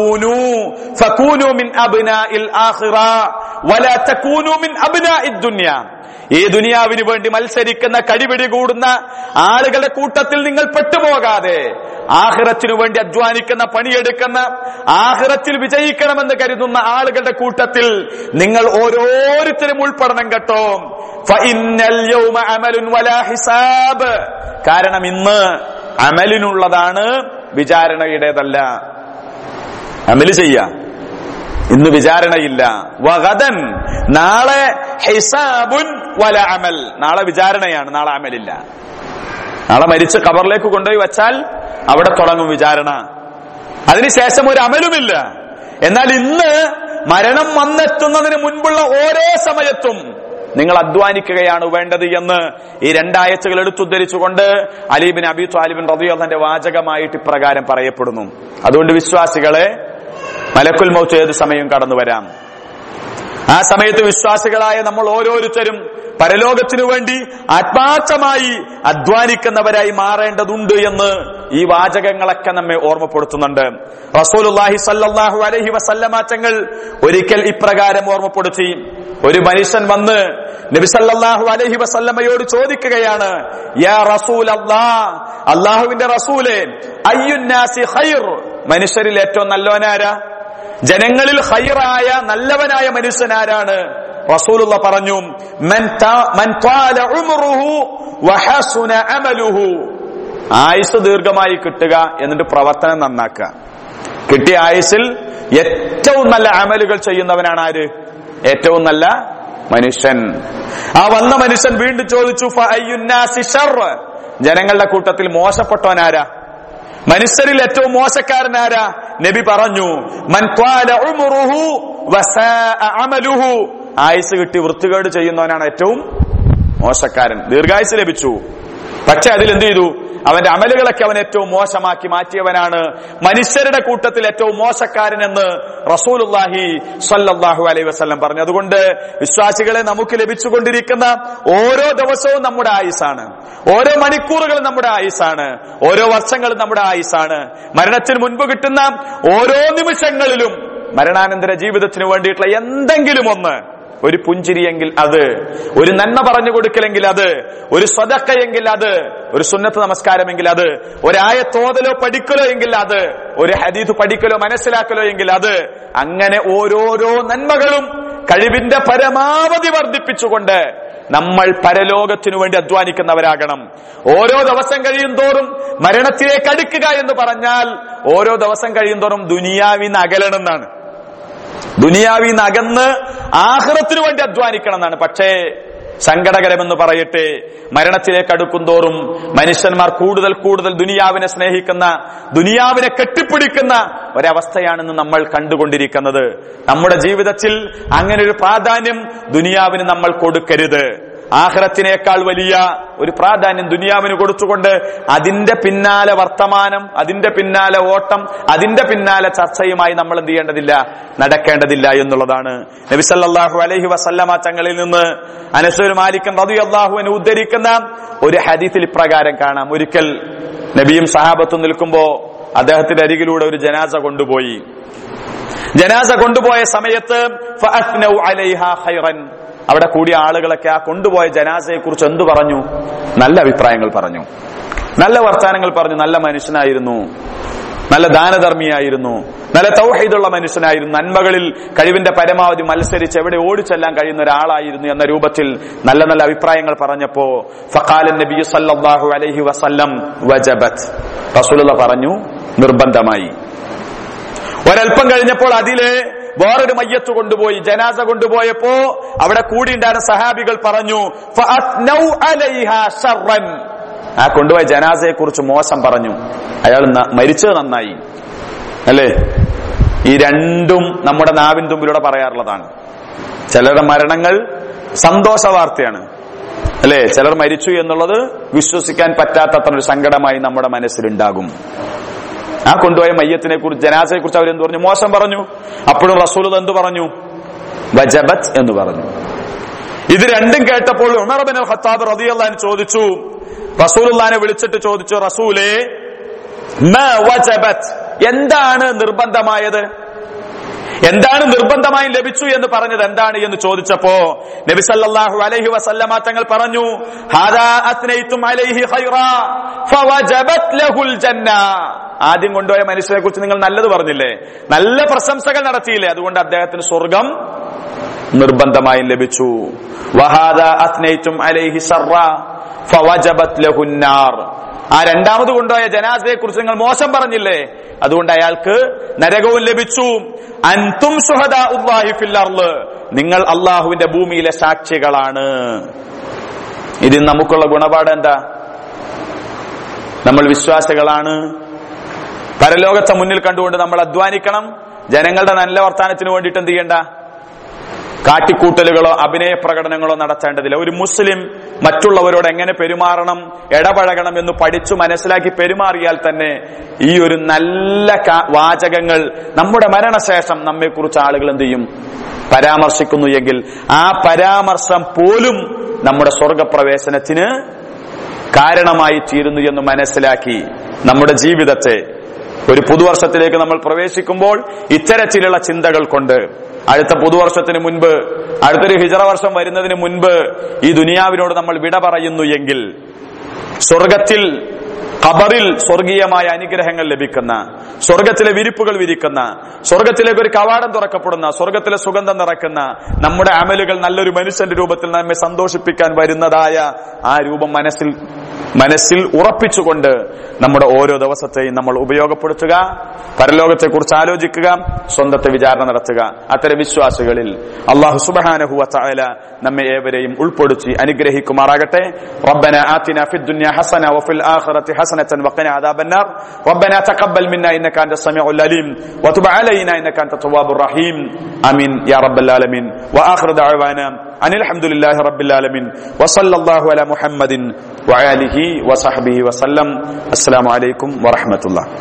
ഫകൂനു മിൻ അബ്നാഇൽ ആഖിറ വലാ തകൂനു മിൻ അബ്നാഇദ് ദുനിയ. ഈ ദുനിയാവിന് വേണ്ടി മത്സരിക്കുന്ന, കടിപിടി കൂടുന്ന ആളുകളുടെ കൂട്ടത്തിൽ നിങ്ങൾ പെട്ടുപോകാതെ ആഖിറത്തിനു വേണ്ടി അധ്വാനിക്കുന്ന, പണിയെടുക്കുന്ന, ആഖിറത്തിൽ വിജയിക്കണമെന്ന് കരുതുന്ന ആളുകളുടെ കൂട്ടത്തിൽ നിങ്ങൾ ഓരോരുത്തരും ഉൾപ്പെടണം കേട്ടോ. ഫഇന്നൽ യൗമ അമലുൻ വലാ ഹിസാബ്. കാരണം ഇന്ന് അമലിനുള്ളതാണ്, വിചാരണയുടേതല്ല. അമല് ചെയ്യാ, ഇന്ന് വിചാരണയില്ല. വഗദൻ, നാളെ ഹിസാബുൻ വല അമൽ. നാളെ വിചാരണയാണ്, നാളെ അമലില്ല. നാളെ മരിച്ച് ഖബറിലേക്ക് കൊണ്ടുപോയി വച്ചാൽ അവിടെ തുടങ്ങും വിചാരണ. അതിനുശേഷം ഒരു അമലുമില്ല. എന്നാൽ ഇന്ന് മരണം വന്നെത്തുന്നതിന് മുൻപുള്ള ഓരോ സമയത്തും നിങ്ങൾ അധ്വാനിക്കുകയാണ് വേണ്ടത് എന്ന് ഈ രണ്ടായത്തുകൾ എടുത്തുദ്ധരിച്ചുകൊണ്ട് അലി ബിൻ അബി ത്വാലിബ് റളിയല്ലാഹു അൻഹുവിന്റെ വാചകമായിട്ട് ഇപ്രകാരം പറയപ്പെടുന്നു. അതുകൊണ്ട് വിശ്വാസികളെ, മലക്കുൽ മൗത്ത് ഏത് സമയം കടന്നു വരാം. ആ സമയത്ത് വിശ്വാസികളായ നമ്മൾ ഓരോരുത്തരും പരലോകത്തിനു വേണ്ടി ആത്മാർത്ഥമായി അധ്വാനിക്കുന്നവരായി മാറേണ്ടതുണ്ട് എന്ന് ഈ വാചകങ്ങളൊക്കെ നമ്മെ ഓർമ്മപ്പെടുത്തുന്നുണ്ട്. റസൂലുള്ളാഹി സ്വല്ലല്ലാഹു അലൈഹി വസല്ലമ തങ്ങൾ ഒരിക്കൽ ഇപ്രകാരം ഓർമ്മപ്പെടുത്തി. ഒരു മനുഷ്യൻ വന്ന് നബി സല്ലല്ലാഹു അലൈഹി വസല്ലമയോട് ചോദിക്കുകയാണ്, യാ റസൂലല്ലാഹ്, അല്ലാഹുവിന്റെ റസൂലേ, അയ്യുന്നാസി ഖൈർ, മനുഷ്യരിൽ ഏറ്റവും നല്ലവനാരാ? ജനങ്ങളിൽ ഖൈറായ നല്ലവനായ മനുഷ്യനാരാണ്? റസൂലുള്ള പറഞ്ഞു, മൻ ത്വാല ഉംറുഹു വഹസുന അമലുഹു. ആയുസ് ദീർഘമായി കിട്ടുക, എന്നിട്ട് പ്രവർത്തനം നന്നാക്കുക. കിട്ടിയ ആയുസിൽ ഏറ്റവും നല്ല അമലുകൾ ചെയ്യുന്നവനാണ് ആര്? ഏറ്റവും നല്ല മനുഷ്യൻ. ആ വന്ന മനുഷ്യൻ വീണ്ടും ചോദിച്ചു, ഫഅയ്യുന്നാസി ശർർ, ജനങ്ങളുടെ കൂട്ടത്തിൽ മോശപ്പെട്ടവനാരാ? മനുഷ്യരിൽ ഏറ്റവും മോശക്കാരനാരാ? നബി പറഞ്ഞു, മൻ ത്വാല ഉംറുഹു വസാഅ അമലുഹു, ആയുസ് കിട്ടി വൃത്തികേട് ചെയ്യുന്നവനാണ് ഏറ്റവും മോശക്കാരൻ. ദീർഘായുസ് ലഭിച്ചു, പക്ഷെ അതിൽ എന്ത് ചെയ്തു? അവന്റെ അമലുകളൊക്കെ അവൻ ഏറ്റവും മോശമാക്കി മാറ്റിയവനാണ് മനുഷ്യരുടെ കൂട്ടത്തിൽ ഏറ്റവും മോശക്കാരൻ എന്ന് റസൂലുള്ളാഹി സ്വല്ലല്ലാഹു അലൈഹി വസല്ലം പറഞ്ഞു. അതുകൊണ്ട് വിശ്വാസികളെ, നമുക്ക് ലഭിച്ചുകൊണ്ടിരിക്കുന്ന ഓരോ ദിവസവും നമ്മുടെ ആയുസാണ്, ഓരോ മണിക്കൂറുകളും നമ്മുടെ ആയുസാണ്, ഓരോ വർഷങ്ങളും നമ്മുടെ ആയുസാണ്. മരണത്തിന് മുൻപ് കിട്ടുന്ന ഓരോ നിമിഷങ്ങളിലും മരണാനന്തര ജീവിതത്തിന് വേണ്ടിയിട്ടുള്ള എന്തെങ്കിലും ഒന്ന്, ഒരു പുഞ്ചിരിയെങ്കിൽ അത്, ഒരു നന്മ പറഞ്ഞു കൊടുക്കലെങ്കിൽ അത്, ഒരു സ്വദഖയെങ്കിൽ അത്, ഒരു സുന്നത്ത് നമസ്കാരമെങ്കിൽ അത്, ഒരായത്തോതലോ പഠിക്കലോ എങ്കിൽ അത്, ഒരു ഹദീസ് പഠിക്കലോ മനസ്സിലാക്കലോ എങ്കിൽ അത്, അങ്ങനെ ഓരോരോ നന്മകളും കഴിവിന്റെ പരമാവധി വർദ്ധിപ്പിച്ചുകൊണ്ട് നമ്മൾ പരലോകത്തിനു വേണ്ടി അധ്വാനിക്കുന്നവരാകണം. ഓരോ ദിവസം കഴിയും തോറും മരണത്തിലേക്ക് അടുക്കുക എന്ന് പറഞ്ഞാൽ ഓരോ ദിവസം കഴിയും തോറും ദുനിയാവിന്ന് അകലണം എന്നാണ്. ദുനിയാവിന്ന് അകന്ന് ആഖിറത്തിനു വേണ്ടി അധ്വാനിക്കണം എന്നാണ്. പക്ഷേ സങ്കടകരമെന്ന് പറയട്ടെ, മരണത്തിലേക്ക് അടുക്കും തോറും മനുഷ്യന്മാർ കൂടുതൽ കൂടുതൽ ദുനിയാവിനെ സ്നേഹിക്കുന്ന, ദുനിയാവിനെ കെട്ടിപ്പിടിക്കുന്ന ഒരവസ്ഥയാണെന്ന് നമ്മൾ കണ്ടുകൊണ്ടിരിക്കുന്നത്. നമ്മുടെ ജീവിതത്തിൽ അങ്ങനെ ഒരു പ്രാധാന്യം ദുനിയാവിന് നമ്മൾ കൊടുക്കരുത്. ആഖിറത്തിനേക്കാൾ വലിയ ഒരു പ്രാധാന്യം ദുനിയാവിന് കൊടുത്തുകൊണ്ട് അതിന്റെ പിന്നാലെ വർത്തമാനം, അതിന്റെ പിന്നാലെ ഓട്ടം, അതിന്റെ പിന്നാലെ ചർച്ചയുമായി നമ്മൾ എന്ത് ചെയ്യേണ്ടതില്ല, നടക്കേണ്ടതില്ല എന്നുള്ളതാണ്. നബി സല്ലല്ലാഹു അലൈഹി വസല്ലമ തങ്ങളിൽ നിന്ന് അനസ് ബിൻ മാലിക് റളിയല്ലാഹു അൻഹു ഉദ്ധരിക്കുന്ന ഒരു ഹദീസിൽ ഇപ്രകാരം കാണാം. ഒരിക്കൽ നബിയും സഹാബത്തും നിൽക്കുമ്പോ അദ്ദേഹത്തിന്റെ അരികിലൂടെ ഒരു ജനാസ കൊണ്ടുപോയി. ജനാസ കൊണ്ടുപോയ സമയത്ത് ഫഅസ്നൗ അലൈഹാ ഖൈറൻ, അവിടെ കൂടിയ ആളുകളൊക്കെ ആ കൊണ്ടുപോയ ജനാസയെ കുറിച്ച് എന്തു പറഞ്ഞു? നല്ല അഭിപ്രായങ്ങൾ പറഞ്ഞു, നല്ല വർത്താനങ്ങൾ പറഞ്ഞു. നല്ല മനുഷ്യനായിരുന്നു, നല്ല ദാനധർമ്മിയായിരുന്നു, നല്ല തൗഹീദുള്ള മനുഷ്യനായിരുന്നു, നന്മകളിൽ കഴിവിന്റെ പരമാവധി മത്സരിച്ച് എവിടെ ഓടിച്ചെല്ലാൻ കഴിയുന്ന ഒരാളായിരുന്നു എന്ന രൂപത്തിൽ നല്ല നല്ല അഭിപ്രായങ്ങൾ പറഞ്ഞപ്പോ ഫഖാല നബി സല്ലല്ലാഹു അലൈഹി വസല്ലം വജബത്, റസൂലുള്ളാഹി പറഞ്ഞു നിർബന്ധമായി. ഒരൽപ്പം കഴിഞ്ഞപ്പോൾ അതിലെ വേറൊരു മയ്യത്ത് കൊണ്ടുപോയി, ജനാസ കൊണ്ടുപോയപ്പോ അവിടെ കൂടിയുണ്ടായിരുന്ന സഹാബികൾ പറഞ്ഞു ഫഅസ്നൗ അലൈഹാ ശർറൻ, ആ കൊണ്ടുപോയ ജനാസയെ കുറിച്ച് മോശം പറഞ്ഞു. അയാൾ മരിച്ചത് നന്നായി അല്ലേ? ഈ രണ്ടും നമ്മുടെ നാവിൻ തുമ്പിലൂടെ പറയാറുള്ളതാണ്. ചിലരുടെ മരണങ്ങൾ സന്തോഷ വാർത്തയാണ് അല്ലേ? ചിലർ മരിച്ചു എന്നുള്ളത് വിശ്വസിക്കാൻ പറ്റാത്തത്ര ഒരു സങ്കടമായി നമ്മുടെ മനസ്സിലുണ്ടാകും. ആ കൊണ്ടുപോയ മയ്യത്തിനെ കുറിച്ച്, ജനാസയെ കുറിച്ച് അവരെന്ത് പറഞ്ഞു? മോശം പറഞ്ഞു. അപ്പോഴും റസൂൽ എന്ത് പറഞ്ഞു? വജബത് എന്ന് പറഞ്ഞു. ഇത് രണ്ടും കേട്ടപ്പോൾ ഉമർ ബിൻ ഖത്താബ് റളിയല്ലാഹു അൻഹു ചോദിച്ചു, റസൂലുള്ളാഹിനെ വിളിച്ചിട്ട് ചോദിച്ചു, റസൂലേ മാ വജബത്, എന്താണ് നിർബന്ധമായത്? എന്താണ് നിർബന്ധമായി ലഭിച്ചു എന്ന് പറഞ്ഞത് എന്താണ് എന്ന് ചോദിച്ചപ്പോ നബി സല്ലല്ലാഹു അലൈഹി വസല്ലമ തങ്ങൾ പറഞ്ഞു, ഹാദാ അത്നൈതും അലൈഹി ഖൈറാ ഫവജബത് ലഹുൽ ജന്ന. ആദ്യം കൊണ്ടുപോയ മനുഷ്യനെ കുറിച്ച് നിങ്ങൾ നല്ലത് പറഞ്ഞില്ലേ, നല്ല പ്രശംസകൾ നടത്തിയില്ലേ, അതുകൊണ്ട് അദ്ദേഹത്തിന് സ്വർഗം നിർബന്ധമായി ലഭിച്ചു. വഹാദാ അത്നൈതും അലൈഹി ശർറാ ഫവജബത് ലഹുൻ നാർ. ആ രണ്ടാമത് കൊണ്ടുപോയ ജനാസയെ കുറിച്ച് നിങ്ങൾ മോശം പറഞ്ഞില്ലേ, അതുകൊണ്ട് അയാൾക്ക് നരകവും ലഭിച്ചു. അൻതും ശുഹദാഉല്ലാഹി ഫിൽ അർള്, നിങ്ങൾ അള്ളാഹുവിന്റെ ഭൂമിയിലെ സാക്ഷികളാണ്. ഇതിൽ നമുക്കുള്ള ഗുണപാഠം എന്താ? നമ്മൾ വിശ്വാസികളാണ്. പരലോകത്തെ മുന്നിൽ കണ്ടുകൊണ്ട് നമ്മൾ അധ്വാനിക്കണം. ജനങ്ങളുടെ നല്ല വർത്താനത്തിന് വേണ്ടിയിട്ട് എന്ത് ചെയ്യണ്ട? കാട്ടിക്കൂട്ടലുകളോ അഭിനയ പ്രകടനങ്ങളോ നടത്തേണ്ടതില്ല. ഒരു മുസ്ലിം മറ്റുള്ളവരോട് എങ്ങനെ പെരുമാറണം, ഇടപഴകണം എന്ന് പഠിച്ചു മനസ്സിലാക്കി പെരുമാറിയാൽ തന്നെ ഈ ഒരു നല്ല വാചകങ്ങൾ നമ്മുടെ മരണശേഷം നമ്മെക്കുറിച്ച് ആളുകൾ എന്ത് ചെയ്യും? പരാമർശിക്കുന്നു എങ്കിൽ ആ പരാമർശം പോലും നമ്മുടെ സ്വർഗപ്രവേശനത്തിന് കാരണമായി തീരുന്നു എന്ന് മനസ്സിലാക്കി നമ്മുടെ ജീവിതത്തെ ഒരു പുതുവർഷത്തിലേക്ക് നമ്മൾ പ്രവേശിക്കുമ്പോൾ ഇത്തരത്തിലുള്ള ചിന്തകൾ കൊണ്ട് അടുത്ത പുതുവർഷത്തിന് മുൻപ്, അടുത്തൊരു ഹിജറ വർഷം വരുന്നതിന് മുൻപ് ഈ ദുനിയാവിനോട് നമ്മൾ വിട പറയുന്നു എങ്കിൽ സ്വർഗത്തിൽ ഖബറിൽ സ്വർഗീയമായ അനുഗ്രഹങ്ങൾ ലഭിക്കുന്ന, സ്വർഗത്തിലെ വിരിപ്പുകൾ വിരിക്കുന്ന, സ്വർഗത്തിലേക്ക് ഒരു കവാടം തുറക്കപ്പെടുന്ന, സ്വർഗത്തിലെ സുഗന്ധം നിറക്കുന്ന നമ്മുടെ അമലുകൾ നല്ലൊരു മനുഷ്യന്റെ രൂപത്തിൽ നമ്മെ സന്തോഷിപ്പിക്കാൻ വരുന്നതായ ആ രൂപം മനസ്സിൽ ഉറപ്പിച്ചുകൊണ്ട് നമ്മുടെ ഓരോ ദിവസത്തെയും നമ്മൾ ഉപയോഗപ്പെടുത്തുക, പരലോകത്തെക്കുറിച്ച് ആലോചിക്കുക, സ്വന്തത്തെ വിചാരണ നടത്തുക. അത്തരം വിശ്വാസികളിൽ അല്ലാഹു സുബ്ഹാനഹു വ തആല നമ്മെ ഏവരെയും ഉൾപ്പെടുത്തി അനുഗ്രഹിക്കുമാറാകട്ടെ. റബ്ബനാ ആതിനാ ഫിദ് ദുനിയ ഹസന വഫിൽ ആഖിറതി ഹസനതൻ വഖിനാ അദാബന്നാർ. റബ്ബനാ തഖബ്ബൽ മിന്നാ ഇന്നക അൻതസ് സമീഉൽ അലീം വതുബ് അലൈനാ ഇന്നക അൻതത് തവ്വാബുർ റഹീം. ആമീൻ യാ റബ്ബൽ ആലമീൻ. വആഖിറു ദഅവാനാ അനിൽ ഹംദുലില്ലാഹി റബ്ബിൽ ആലമീൻ വസല്ലല്ലാഹു അലാ മുഹമ്മദിൻ വആലിഹി വസഹ്ബിഹി വസല്ലം. അസ്സലാമു അലൈക്കും വറഹ്മത്തുള്ളാഹി.